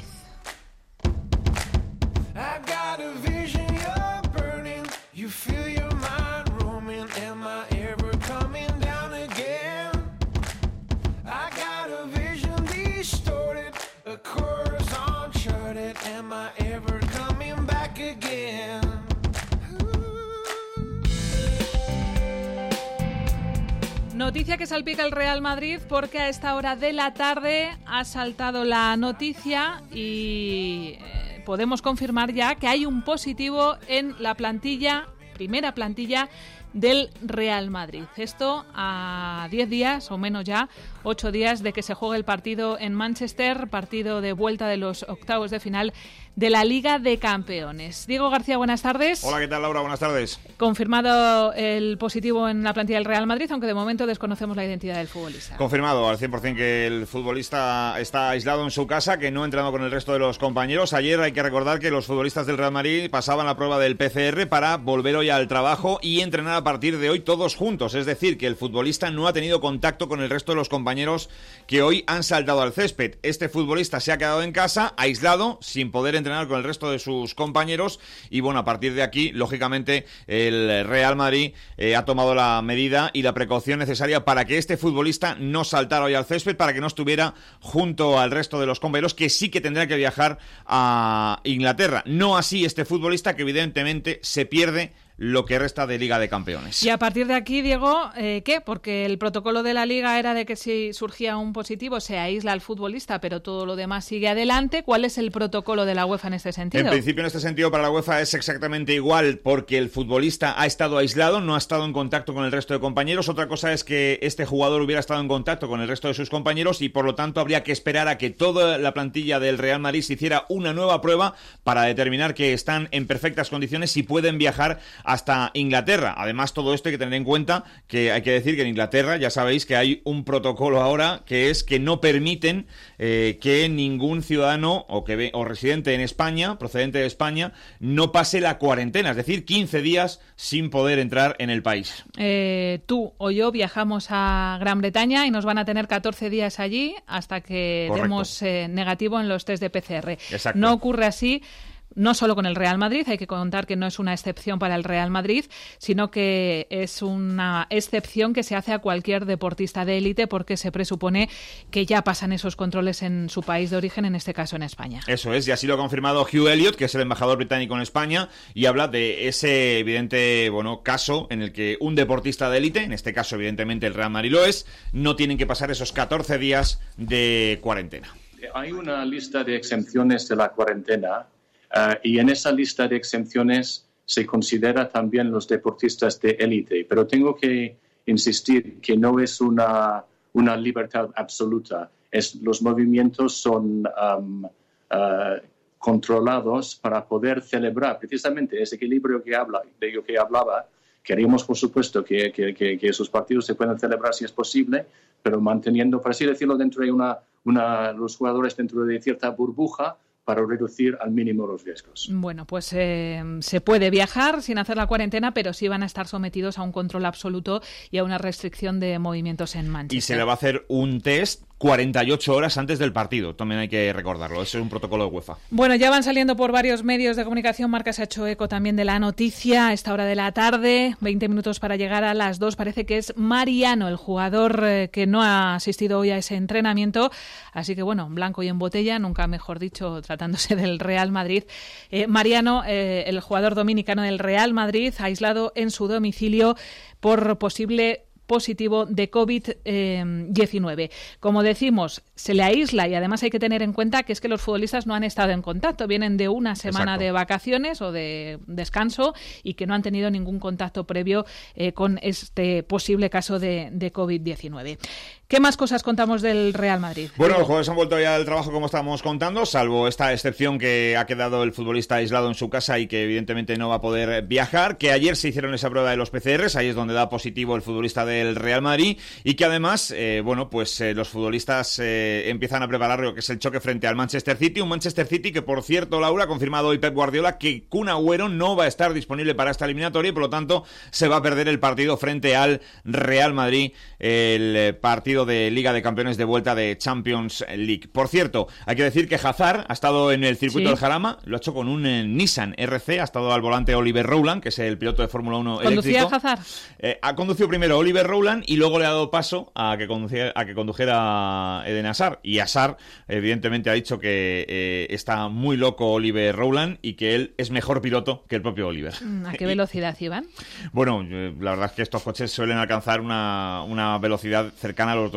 Noticia que salpica el Real Madrid porque a esta hora de la tarde ha saltado la noticia y podemos confirmar ya que hay un positivo en la primera plantilla del Real Madrid. Esto a 10 días o menos ya, 8 días de que se juegue el partido en Manchester, partido de vuelta de los octavos de final de la Liga de Campeones. Diego García, buenas tardes. Hola, ¿qué tal, Laura? Buenas tardes. Confirmado el positivo en la plantilla del Real Madrid, aunque de momento desconocemos la identidad del futbolista. Confirmado al 100% que el futbolista está aislado en su casa, que no ha entrenado con el resto de los compañeros. Ayer hay que recordar que los futbolistas del Real Madrid pasaban la prueba del PCR para volver hoy al trabajo y entrenar a partir de hoy todos juntos. Es decir, que el futbolista no ha tenido contacto con el resto de los compañeros que hoy han saltado al césped. Este futbolista se ha quedado en casa, aislado, sin poder entrenar con el resto de sus compañeros y bueno, a partir de aquí, lógicamente, el Real Madrid ha tomado la medida y la precaución necesaria para que este futbolista no saltara hoy al césped, para que no estuviera junto al resto de los compañeros, que sí que tendrá que viajar a Inglaterra. No así este futbolista, que evidentemente se pierde lo que resta de Liga de Campeones. Y a partir de aquí, Diego, ¿qué? Porque el protocolo de la Liga era de que si surgía un positivo se aísla al futbolista, pero todo lo demás sigue adelante. ¿Cuál es el protocolo de la UEFA en este sentido? En principio, en este sentido, para la UEFA es exactamente igual, porque el futbolista ha estado aislado, no ha estado en contacto con el resto de compañeros. Otra cosa es que este jugador hubiera estado en contacto con el resto de sus compañeros y, por lo tanto, habría que esperar a que toda la plantilla del Real Madrid se hiciera una nueva prueba para determinar que están en perfectas condiciones y pueden viajar hasta Inglaterra. Además, todo esto hay que tener en cuenta que hay que decir que en Inglaterra ya sabéis que hay un protocolo ahora que es que no permiten que ningún ciudadano o residente en España, procedente de España, no pase la cuarentena, es decir, 15 días sin poder entrar en el país. Tú o yo viajamos a Gran Bretaña y nos van a tener 14 días allí hasta que demos negativo en los test de PCR. Exacto. No ocurre así. no solo con el Real Madrid, hay que contar que no es una excepción para el Real Madrid, sino que es una excepción que se hace a cualquier deportista de élite porque se presupone que ya pasan esos controles en su país de origen, en este caso en España. Eso es, y así lo ha confirmado Hugh Elliott, que es el embajador británico en España, y habla de ese evidente caso en el que un deportista de élite, en este caso evidentemente el Real Madrid lo es, no tienen que pasar esos 14 días de cuarentena. Hay una lista de exenciones de la cuarentena y en esa lista de exenciones se considera también los deportistas de élite, pero tengo que insistir que no es una libertad absoluta. Los movimientos son controlados para poder celebrar precisamente ese equilibrio de lo que hablaba. Queremos, por supuesto, que esos partidos se puedan celebrar si es posible, pero manteniendo, por así decirlo, dentro de los jugadores dentro de cierta burbuja para reducir al mínimo los riesgos. Bueno, pues se puede viajar sin hacer la cuarentena, pero sí van a estar sometidos a un control absoluto y a una restricción de movimientos en Manchester. Y se le va a hacer un test 48 horas antes del partido, también hay que recordarlo, ese es un protocolo de UEFA. Bueno, ya van saliendo por varios medios de comunicación, Marca se ha hecho eco también de la noticia a esta hora de la tarde, 20 minutos para llegar a las 2, parece que es Mariano, el jugador que no ha asistido hoy a ese entrenamiento, así que bueno, blanco y en botella, nunca mejor dicho, tratándose del Real Madrid. Mariano, el jugador dominicano del Real Madrid, aislado en su domicilio por posible positivo de COVID-19. Como decimos, se le aísla y además hay que tener en cuenta que es que los futbolistas no han estado en contacto, vienen de una semana de vacaciones o de descanso y que no han tenido ningún contacto previo con este posible caso de COVID-19. ¿Qué más cosas contamos del Real Madrid? Bueno, los jugadores han vuelto ya al trabajo como estábamos contando, salvo esta excepción que ha quedado el futbolista aislado en su casa y que evidentemente no va a poder viajar, que ayer se hicieron esa prueba de los PCRs, ahí es donde da positivo el futbolista del Real Madrid y que además, los futbolistas empiezan a preparar lo que es el choque frente al Manchester City, un Manchester City que, por cierto, Laura, ha confirmado hoy Pep Guardiola que Kun Agüero no va a estar disponible para esta eliminatoria y por lo tanto se va a perder el partido frente al Real Madrid, el partido de Liga de Campeones de vuelta de Champions League. Por cierto, hay que decir que Hazard ha estado en el circuito del Jarama, lo ha hecho con un Nissan RC, ha estado al volante Oliver Rowland, que es el piloto de Fórmula 1 eléctrico. ¿Conducía Hazard? Ha conducido primero Oliver Rowland y luego le ha dado paso a que condujera Eden Hazard. Y Hazard, evidentemente, ha dicho que está muy loco Oliver Rowland y que él es mejor piloto que el propio Oliver. ¿A qué velocidad iban? Bueno, la verdad es que estos coches suelen alcanzar una velocidad cercana a los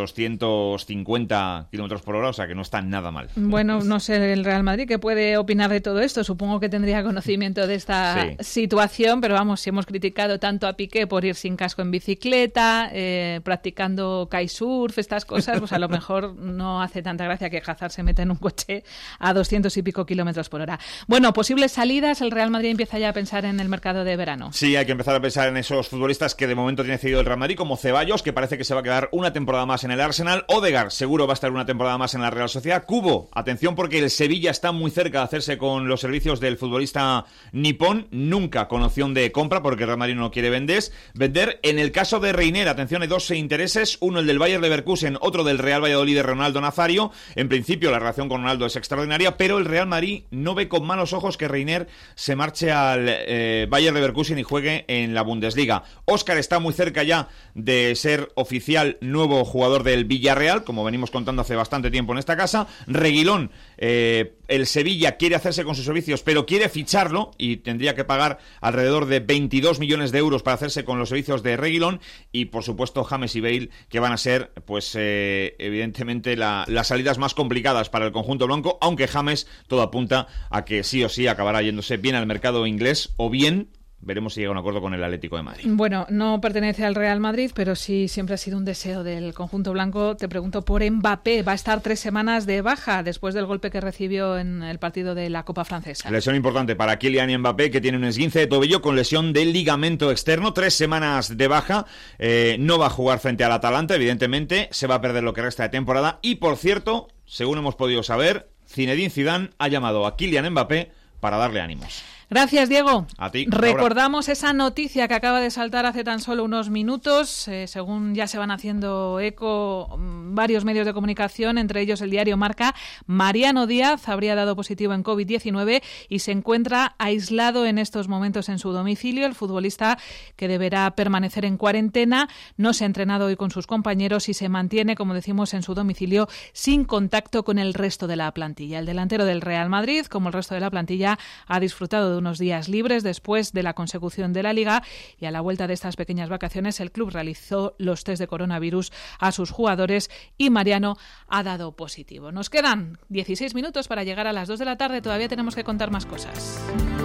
250 kilómetros por hora, o sea que no está nada mal. Bueno, no sé el Real Madrid qué puede opinar de todo esto. Supongo que tendría conocimiento de esta situación, pero vamos, si hemos criticado tanto a Piqué por ir sin casco en bicicleta, practicando kitesurf, estas cosas, pues a lo mejor no hace tanta gracia que Hazard se meta en un coche a 200 y pico kilómetros por hora. Bueno, posibles salidas, el Real Madrid empieza ya a pensar en el mercado de verano. Sí, hay que empezar a pensar en esos futbolistas que de momento tiene cedido el Real Madrid, como Ceballos, que parece que se va a quedar una temporada más en el Arsenal. Odegaard seguro va a estar una temporada más en la Real Sociedad. Kubo, atención porque el Sevilla está muy cerca de hacerse con los servicios del futbolista nipón, nunca con opción de compra porque el Real Madrid no lo quiere vender. En el caso de Reiner, atención, hay dos intereses, uno el del Bayer Leverkusen, otro del Real Valladolid de Ronaldo Nazario. En principio la relación con Ronaldo es extraordinaria, pero el Real Madrid no ve con malos ojos que Reiner se marche al Bayer Leverkusen y juegue en la Bundesliga. Óscar está muy cerca ya de ser oficial nuevo jugador del Villarreal, como venimos contando hace bastante tiempo en esta casa. Reguilón, el Sevilla quiere hacerse con sus servicios, pero quiere ficharlo y tendría que pagar alrededor de 22 millones de euros para hacerse con los servicios de Reguilón. Y por supuesto James y Bale, que van a ser pues evidentemente las salidas más complicadas para el conjunto blanco, aunque James todo apunta a que sí o sí acabará yéndose bien al mercado inglés o bien veremos si llega a un acuerdo con el Atlético de Madrid. Bueno, no pertenece al Real Madrid, pero sí siempre ha sido un deseo del conjunto blanco. Te pregunto por Mbappé. Va a estar 3 semanas de baja después del golpe que recibió en el partido de la Copa Francesa. Lesión importante para Kylian Mbappé, que tiene un esguince de tobillo con lesión del ligamento externo. 3 semanas de baja. No va a jugar frente al Atalanta, evidentemente. Se va a perder lo que resta de temporada. Y, por cierto, según hemos podido saber, Zinedine Zidane ha llamado a Kylian Mbappé para darle ánimos. Gracias, Diego. A ti. Recordamos esa noticia que acaba de saltar hace tan solo unos minutos, según ya se van haciendo eco varios medios de comunicación, entre ellos el diario Marca. Mariano Díaz habría dado positivo en COVID-19 y se encuentra aislado en estos momentos en su domicilio. El futbolista, que deberá permanecer en cuarentena, no se ha entrenado hoy con sus compañeros y se mantiene, como decimos, en su domicilio sin contacto con el resto de la plantilla. El delantero del Real Madrid, como el resto de la plantilla, ha disfrutado de unos días libres después de la consecución de la Liga, y a la vuelta de estas pequeñas vacaciones el club realizó los test de coronavirus a sus jugadores y Mariano ha dado positivo. Nos quedan 16 minutos para llegar a las 2 de la tarde. Todavía tenemos que contar más cosas.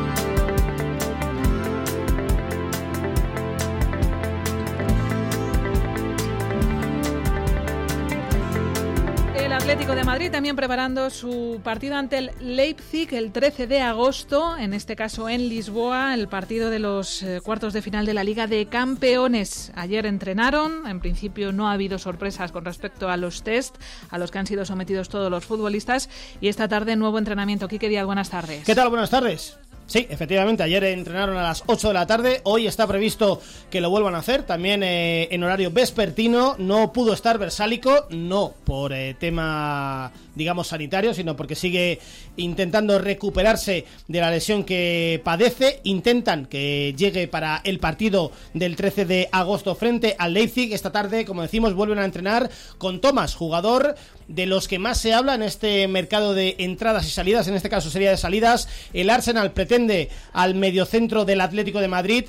El Atlético de Madrid también preparando su partido ante el Leipzig el 13 de agosto, en este caso en Lisboa, el partido de los cuartos de final de la Liga de Campeones. Ayer entrenaron, en principio no ha habido sorpresas con respecto a los test a los que han sido sometidos todos los futbolistas, y esta tarde nuevo entrenamiento. Quique Díaz, buenas tardes. ¿Qué tal? Buenas tardes. Sí, efectivamente, ayer entrenaron a las 8 de la tarde, hoy está previsto que lo vuelvan a hacer, también en horario vespertino. No pudo estar Versálico, no por tema, digamos, sanitario, sino porque sigue intentando recuperarse de la lesión que padece. Intentan que llegue para el partido del 13 de agosto frente al Leipzig. Esta tarde, como decimos, vuelven a entrenar con Thomas, jugador de los que más se habla en este mercado de entradas y salidas, en este caso sería de salidas. El Arsenal pretende al mediocentro del Atlético de Madrid.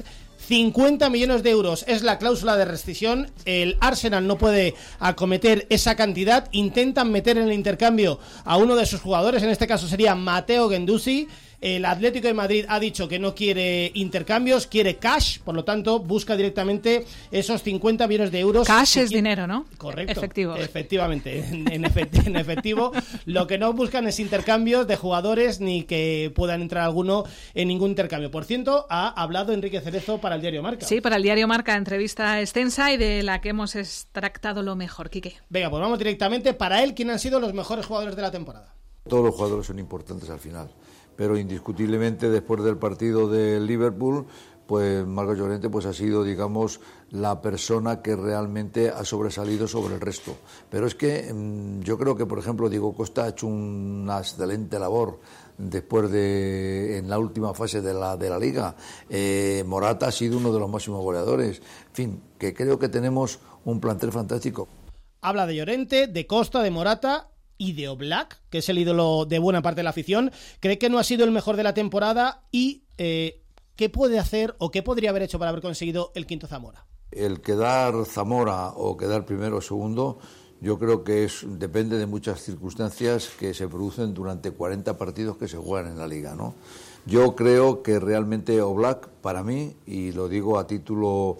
50 millones de euros es la cláusula de rescisión. El Arsenal no puede acometer esa cantidad. Intentan meter en el intercambio a uno de sus jugadores, en este caso sería Matteo Guendouzi. El Atlético de Madrid ha dicho que no quiere intercambios, quiere cash, por lo tanto busca directamente esos 50 millones de euros. Cash es dinero, ¿no? Correcto. Efectivo. Efectivamente, en efectivo. Lo que no buscan es intercambios de jugadores ni que puedan entrar alguno en ningún intercambio. Por cierto, ha hablado Enrique Cerezo para el diario Marca. Sí, para el diario Marca, entrevista extensa y de la que hemos extractado lo mejor. Quique. Venga, pues vamos directamente. Para él, ¿quién han sido los mejores jugadores de la temporada? Todos los jugadores son importantes al final, pero indiscutiblemente después del partido de Liverpool, pues Marcos Llorente pues ha sido, digamos, la persona que realmente ha sobresalido sobre el resto. Pero es que yo creo que, por ejemplo, Diego Costa ha hecho una excelente labor después en la última fase de la Liga. Morata ha sido uno de los máximos goleadores. En fin, que creo que tenemos un plantel fantástico. Habla de Llorente, de Costa, de Morata y de Oblak, que es el ídolo de buena parte de la afición. Cree que no ha sido el mejor de la temporada y ¿qué puede hacer o qué podría haber hecho para haber conseguido el quinto Zamora? El quedar Zamora o quedar primero o segundo, yo creo que depende de muchas circunstancias que se producen durante 40 partidos que se juegan en la Liga, ¿no? Yo creo que realmente Oblak, para mí, y lo digo a título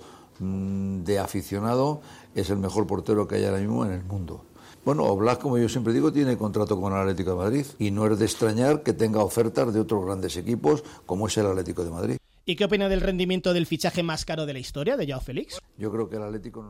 de aficionado, es el mejor portero que hay ahora mismo en el mundo. Bueno, Oblak, como yo siempre digo, tiene contrato con el Atlético de Madrid y no es de extrañar que tenga ofertas de otros grandes equipos como es el Atlético de Madrid. ¿Y qué opina del rendimiento del fichaje más caro de la historia, de Joao Félix? Yo creo que el Atlético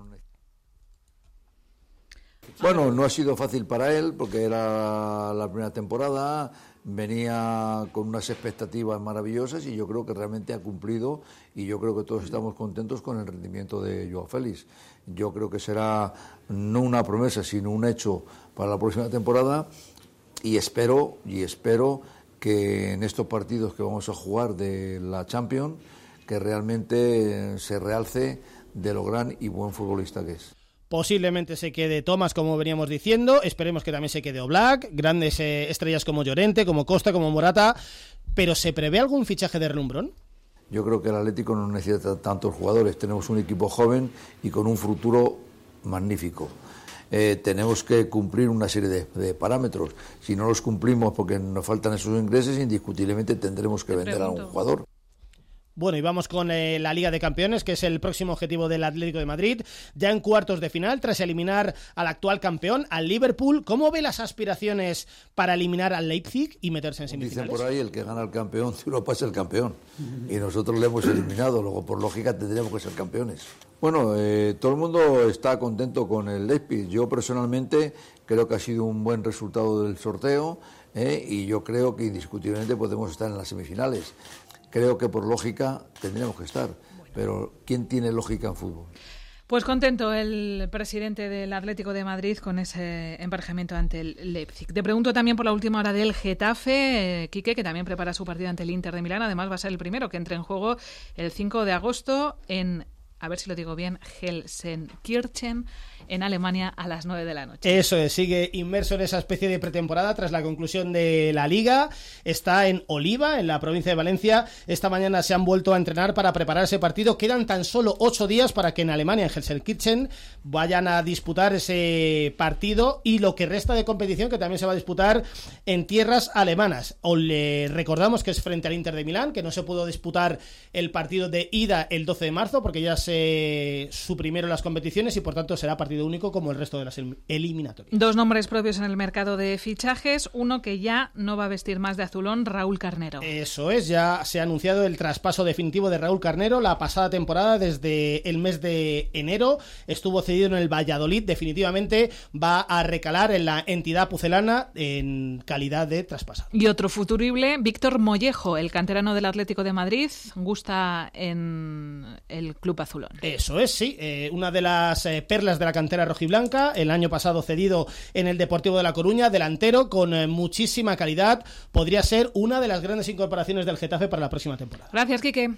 no ha sido fácil para él porque era la primera temporada, venía con unas expectativas maravillosas y yo creo que realmente ha cumplido y yo creo que todos estamos contentos con el rendimiento de Joao Félix. Yo creo que será no una promesa sino un hecho para la próxima temporada y espero que en estos partidos que vamos a jugar de la Champions que realmente se realce de lo gran y buen futbolista que es. Posiblemente se quede Thomas, como veníamos diciendo. Esperemos que también se quede Oblak. Grandes estrellas como Llorente, como Costa, como Morata. ¿Pero se prevé algún fichaje de relumbrón? Yo creo que el Atlético no necesita tantos jugadores. Tenemos un equipo joven y con un futuro magnífico. Tenemos que cumplir una serie de parámetros. Si no los cumplimos porque nos faltan esos ingresos, indiscutiblemente tendremos que vender a un jugador. Bueno, y vamos con la Liga de Campeones, que es el próximo objetivo del Atlético de Madrid, ya en cuartos de final, tras eliminar al actual campeón, al Liverpool. ¿Cómo ve las aspiraciones para eliminar al Leipzig y meterse en semifinales? Dicen por ahí, el que gana el campeón de Europa es el campeón, y nosotros le hemos eliminado, luego por lógica tendríamos que ser campeones. Bueno, todo el mundo está contento con el Leipzig. Yo personalmente creo que ha sido un buen resultado del sorteo, y yo creo que indiscutiblemente podemos estar en las semifinales. creo que por lógica tendríamos que estar. Pero ¿quién tiene lógica en fútbol? Pues contento el presidente del Atlético de Madrid con ese emparejamiento ante el Leipzig. Te pregunto también por la última hora del Getafe, Quique, que también prepara su partido ante el Inter de Milán. Además va a ser el primero que entre en juego el 5 de agosto en, a ver si lo digo bien, Gelsenkirchen, en Alemania, a las 9 de la noche. Eso es, sigue inmerso en esa especie de pretemporada tras la conclusión de la Liga. Está en Oliva, en la provincia de Valencia. Esta mañana se han vuelto a entrenar para preparar ese partido. Quedan tan solo 8 días para que en Alemania, en Gelsenkirchen, vayan a disputar ese partido y lo que resta de competición, que también se va a disputar en tierras alemanas. Le recordamos que es frente al Inter de Milán, que no se pudo disputar el partido de ida el 12 de marzo porque ya se suprimieron las competiciones y por tanto será partido único como el resto de las eliminatorias. 2 nombres propios en el mercado de fichajes, uno que ya no va a vestir más de azulón, Raúl Carnero. Eso es, ya se ha anunciado el traspaso definitivo de Raúl Carnero. La pasada temporada, desde el mes de enero, estuvo cedido en el Valladolid. Definitivamente va a recalar en la entidad pucelana en calidad de traspasado. Y otro futurible, Víctor Mollejo, el canterano del Atlético de Madrid, gusta en el club azulón. Eso es, sí, una de las perlas de la cantera rojiblanca, el año pasado cedido en el Deportivo de La Coruña, delantero con muchísima calidad, podría ser una de las grandes incorporaciones del Getafe para la próxima temporada. Gracias, Quique.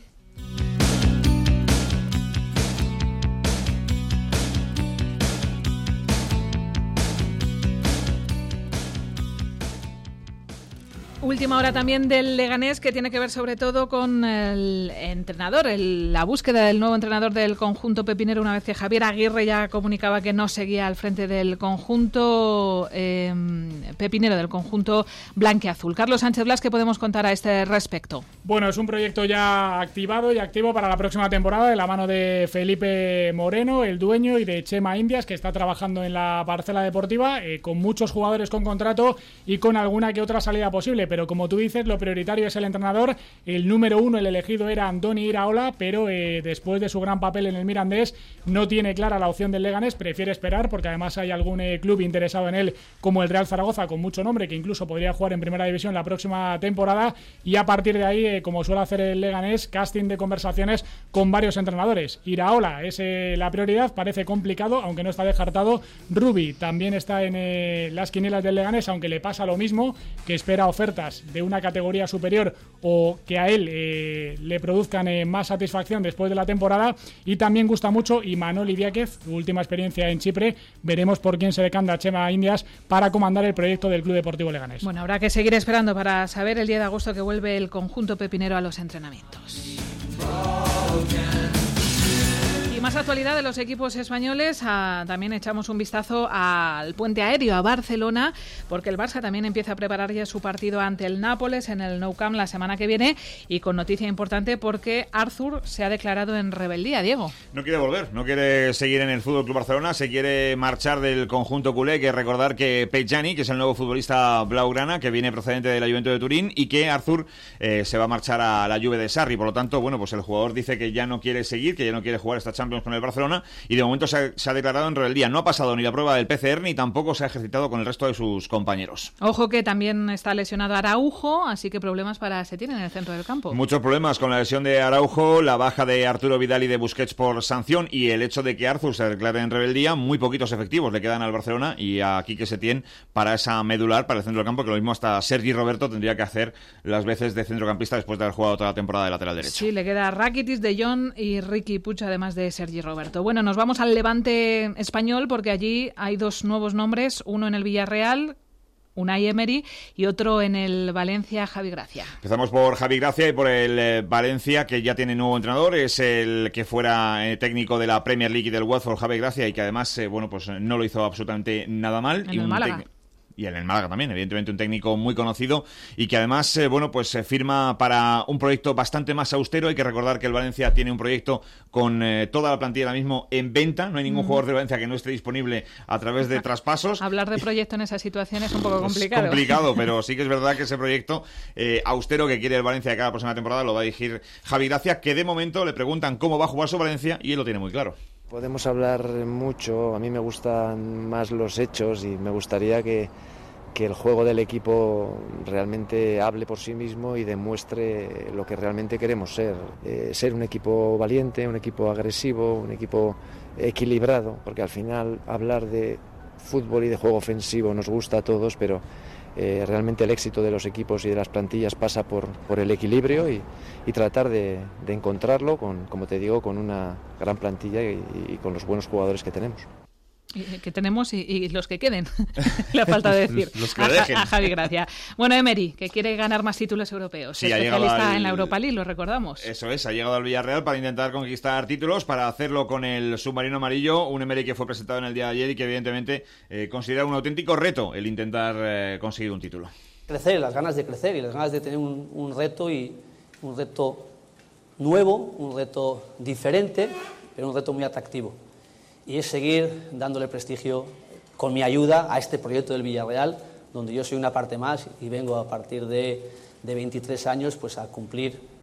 Última hora también del Leganés, que tiene que ver sobre todo con el entrenador, la búsqueda del nuevo entrenador del conjunto pepinero, una vez que Javier Aguirre ya comunicaba que no seguía al frente del conjunto pepinero, del conjunto blanquiazul. Carlos Sánchez Blas, ¿qué podemos contar a este respecto? Bueno, es un proyecto ya activado y activo para la próxima temporada, de la mano de Felipe Moreno, el dueño, y de Chema Indias, que está trabajando en la parcela deportiva, con muchos jugadores con contrato y con alguna que otra salida posible. Pero como tú dices, lo prioritario es el entrenador. El número 1, el elegido, era Andoni Iraola, pero después de su gran papel en el Mirandés no tiene clara la opción del Leganés, prefiere esperar porque además hay algún club interesado en él, como el Real Zaragoza, con mucho nombre, que incluso podría jugar en primera división la próxima temporada, y a partir de ahí, como suele hacer el Leganés, casting de conversaciones con varios entrenadores. Iraola es la prioridad, parece complicado, aunque no está descartado. Rubi también está en las quinielas del Leganés, aunque le pasa lo mismo, que espera ofertas de una categoría superior o que a él le produzcan más satisfacción después de la temporada. Y también gusta mucho Imanol Idiáquez, última experiencia en Chipre. Veremos por quién se decanta Chema Indias para comandar el proyecto del Club Deportivo Leganés. Bueno, habrá que seguir esperando para saber el día de agosto que vuelve el conjunto pepinero a los entrenamientos. Más actualidad de los equipos españoles. También echamos un vistazo al puente aéreo, a Barcelona, porque el Barça también empieza a preparar ya su partido ante el Nápoles en el Nou Camp la semana que viene, y con noticia importante porque Arthur se ha declarado en rebeldía. Diego. No quiere volver, no quiere seguir en el FC Barcelona, se quiere marchar del conjunto culé. Hay que recordar que Pejani, que es el nuevo futbolista blaugrana, que viene procedente de la Juventus de Turín, y que Arthur se va a marchar a la Juve de Sarri. Por lo tanto, bueno, pues el jugador dice que ya no quiere seguir, que ya no quiere jugar esta Champions con el Barcelona, y de momento se ha declarado en rebeldía. No ha pasado ni la prueba del PCR ni tampoco se ha ejercitado con el resto de sus compañeros. Ojo que también está lesionado Araujo, así que problemas se tienen en el centro del campo. Muchos problemas con la lesión de Araujo, la baja de Arturo Vidal y de Busquets por sanción, y el hecho de que Arthur se declare en rebeldía. Muy poquitos efectivos le quedan al Barcelona y a Quique Setién para esa medular, para el centro del campo, que lo mismo hasta Sergi Roberto tendría que hacer las veces de centrocampista después de haber jugado toda la temporada de lateral derecho. Sí, le queda Rakitic, De Jong y Riqui Puig, además de Sergi Roberto. Bueno, nos vamos al Levante español, porque allí hay 2 nuevos nombres, uno en el Villarreal, Unai Emery, y otro en el Valencia, Javi Gracia. Empezamos por Javi Gracia y por el Valencia, que ya tiene nuevo entrenador. Es el que fuera técnico de la Premier League y del Watford, Javi Gracia, y que además pues no lo hizo absolutamente nada mal. En el Málaga. Y en el Málaga también, evidentemente un técnico muy conocido, y que además, pues firma para un proyecto bastante más austero. Hay que recordar que el Valencia tiene un proyecto con toda la plantilla ahora mismo en venta. No hay ningún jugador de Valencia que no esté disponible a través de traspasos. Hablar de proyecto en esa situación es un poco complicado. Es complicado, pero sí que es verdad que ese proyecto austero que quiere el Valencia de cada próxima temporada lo va a dirigir Javi Gracia, que de momento le preguntan cómo va a jugar su Valencia y él lo tiene muy claro. Podemos hablar mucho, a mí me gustan más los hechos y me gustaría que que el juego del equipo realmente hable por sí mismo y demuestre lo que realmente queremos ser. Ser un equipo valiente, un equipo agresivo, un equipo equilibrado, porque al final hablar de fútbol y de juego ofensivo nos gusta a todos, pero realmente el éxito de los equipos y de las plantillas pasa por el equilibrio y tratar de encontrarlo, como te digo, con una gran plantilla y con los buenos jugadores que tenemos. Que tenemos y los que queden. Le falta decir los que dejen. A Javi Gracia. Bueno, Emery, que quiere ganar más títulos europeos. Sí, especialista en la Europa League, lo recordamos. Eso es, ha llegado al Villarreal para intentar conquistar títulos, para hacerlo con el submarino amarillo, un Emery que fue presentado en el día de ayer y que evidentemente considera un auténtico reto el intentar conseguir un título. Crecer, las ganas de crecer y las ganas de tener un reto, y un reto nuevo, un reto diferente, pero un reto muy atractivo. Y es seguir dándole prestigio con mi ayuda a este proyecto del Villarreal, donde yo soy una parte más y vengo a partir de 23 años pues a cumplir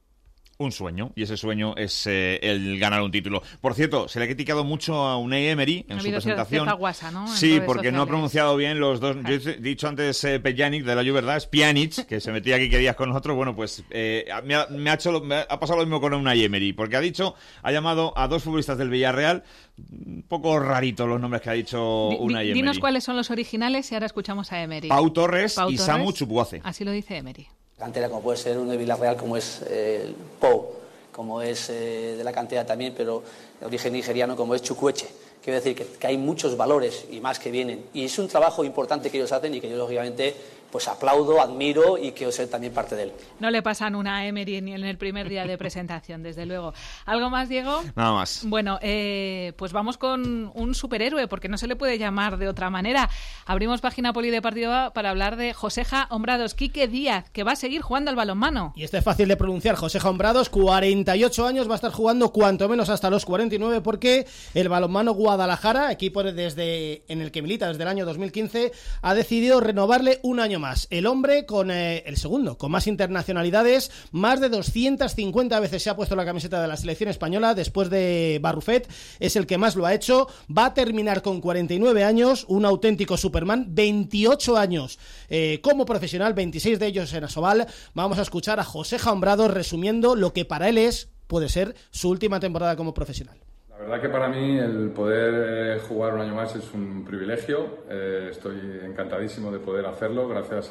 un sueño, y ese sueño es el ganar un título. Por cierto, se le ha criticado mucho a Unai Emery en su presentación. Guasa, ¿no? Sí, porque no ha pronunciado bien los dos. Yo he dicho antes Pjanic de la Juve, ¿verdad? Es Pjanic, que se metía aquí que días con nosotros. Bueno, pues me ha pasado lo mismo con Unai Emery, porque ha llamado a dos futbolistas del Villarreal, un poco raritos los nombres que ha dicho Unai Emery. Dinos cuáles son los originales y ahora escuchamos a Emery. Pau Torres y Samu Chukwueze. Así lo dice Emery. Cantera, como puede ser un de Villarreal, como es el Pou, como es de la cantera también, pero de origen nigeriano, como es Chukwueze. Quiero decir que hay muchos valores y más que vienen. Y es un trabajo importante que ellos hacen y que yo, lógicamente, pues aplaudo, admiro y quiero ser también parte de él. No le pasan una a Emery ni en el primer día de presentación, desde luego. ¿Algo más, Diego? Nada más. Bueno, pues vamos con un superhéroe, porque no se le puede llamar de otra manera. Abrimos página polideportiva para hablar de Joseja Hombrados, Quique Díaz, que va a seguir jugando al balonmano. Y este es fácil de pronunciar, Joseja Hombrados, 48 años, va a estar jugando cuanto menos hasta los 49, porque el balonmano Guadalajara, equipo en el que milita desde el año 2015, ha decidido renovarle un año más. El hombre con el segundo, con más internacionalidades, más de 250 veces se ha puesto la camiseta de la selección española, después de Barrufet, es el que más lo ha hecho. Va a terminar con 49 años, un auténtico Superman, 28 años como profesional, 26 de ellos en Asobal. Vamos a escuchar a Joseja Hombrados resumiendo lo que para él puede ser su última temporada como profesional. La verdad que para mí el poder jugar un año más es un privilegio. Estoy encantadísimo de poder hacerlo gracias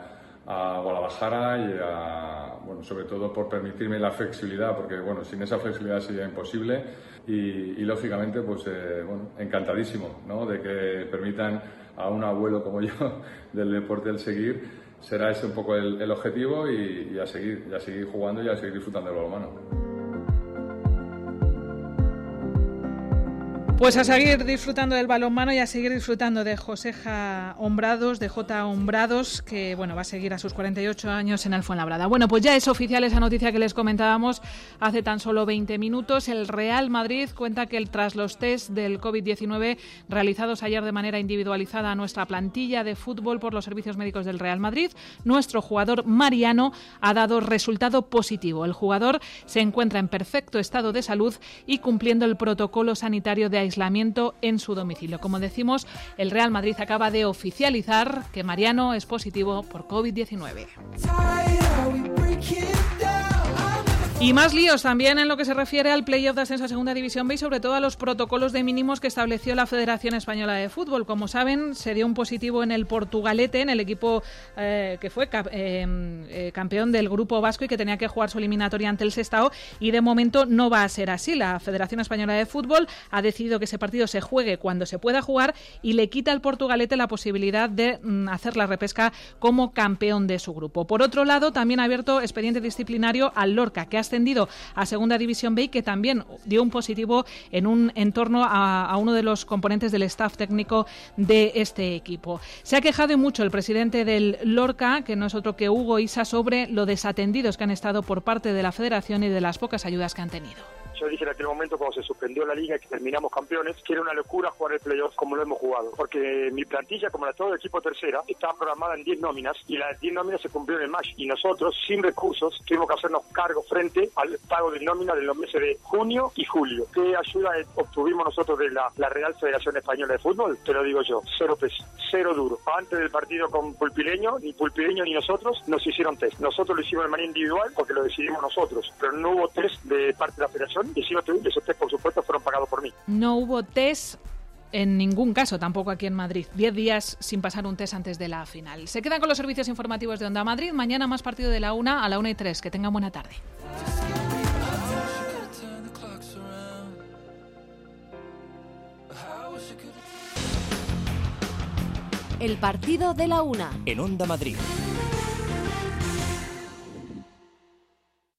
a Guadalajara y sobre todo por permitirme la flexibilidad, porque sin esa flexibilidad sería imposible y lógicamente encantadísimo, ¿no?, de que permitan a un abuelo como yo del deporte el seguir. Será ese un poco el objetivo y a seguir jugando y a seguir disfrutando del balonmano. Pues a seguir disfrutando del balonmano y a seguir disfrutando de Joseja Hombrados, de J. Hombrados, que va a seguir a sus 48 años en el Fuenlabrada. Bueno, pues ya es oficial esa noticia que les comentábamos hace tan solo 20 minutos. El Real Madrid cuenta que tras los test del COVID-19 realizados ayer de manera individualizada a nuestra plantilla de fútbol por los servicios médicos del Real Madrid, nuestro jugador Mariano ha dado resultado positivo. El jugador se encuentra en perfecto estado de salud y cumpliendo el protocolo sanitario de aislamiento en su domicilio. Como decimos, el Real Madrid acaba de oficializar que Mariano es positivo por COVID-19. Y más líos también en lo que se refiere al playoff de ascenso a Segunda División B y sobre todo a los protocolos de mínimos que estableció la Federación Española de Fútbol. Como saben, se dio un positivo en el Portugalete, en el equipo que fue campeón del Grupo Vasco y que tenía que jugar su eliminatoria ante el Sestao, y de momento no va a ser así. La Federación Española de Fútbol ha decidido que ese partido se juegue cuando se pueda jugar y le quita al Portugalete la posibilidad de hacer la repesca como campeón de su grupo. Por otro lado, también ha abierto expediente disciplinario al Lorca, que ha ascendido a Segunda División B y que también dio un positivo en torno a uno de los componentes del staff técnico de este equipo. Se ha quejado mucho el presidente del Lorca, que no es otro que Hugo Isa, sobre lo desatendidos que han estado por parte de la Federación y de las pocas ayudas que han tenido. Yo dije en aquel momento cuando se suspendió la liga y que terminamos campeones, que era una locura jugar el playoff como lo hemos jugado, porque mi plantilla, como la de todo el equipo tercera, estaba programada en 10 nóminas y las 10 nóminas se cumplieron en mayo, y nosotros, sin recursos, tuvimos que hacernos cargo frente al pago de nómina de los meses de junio y julio. ¿Qué ayuda obtuvimos nosotros de la Real Federación Española de Fútbol? Te lo digo yo, 0 pesos, 0 duro. Antes del partido con Pulpileño, ni Pulpileño ni nosotros nos hicieron test. Nosotros lo hicimos de manera individual porque lo decidimos nosotros, pero no hubo test de parte de la federación, y esos test, por supuesto, fueron pagados por mí. No hubo test en ningún caso, tampoco aquí en Madrid. 10 días sin pasar un test antes de la final. Se quedan con los servicios informativos de Onda Madrid. Mañana más partido de la 1 a la 1:03. Que tengan buena tarde. El partido de la 1 en Onda Madrid.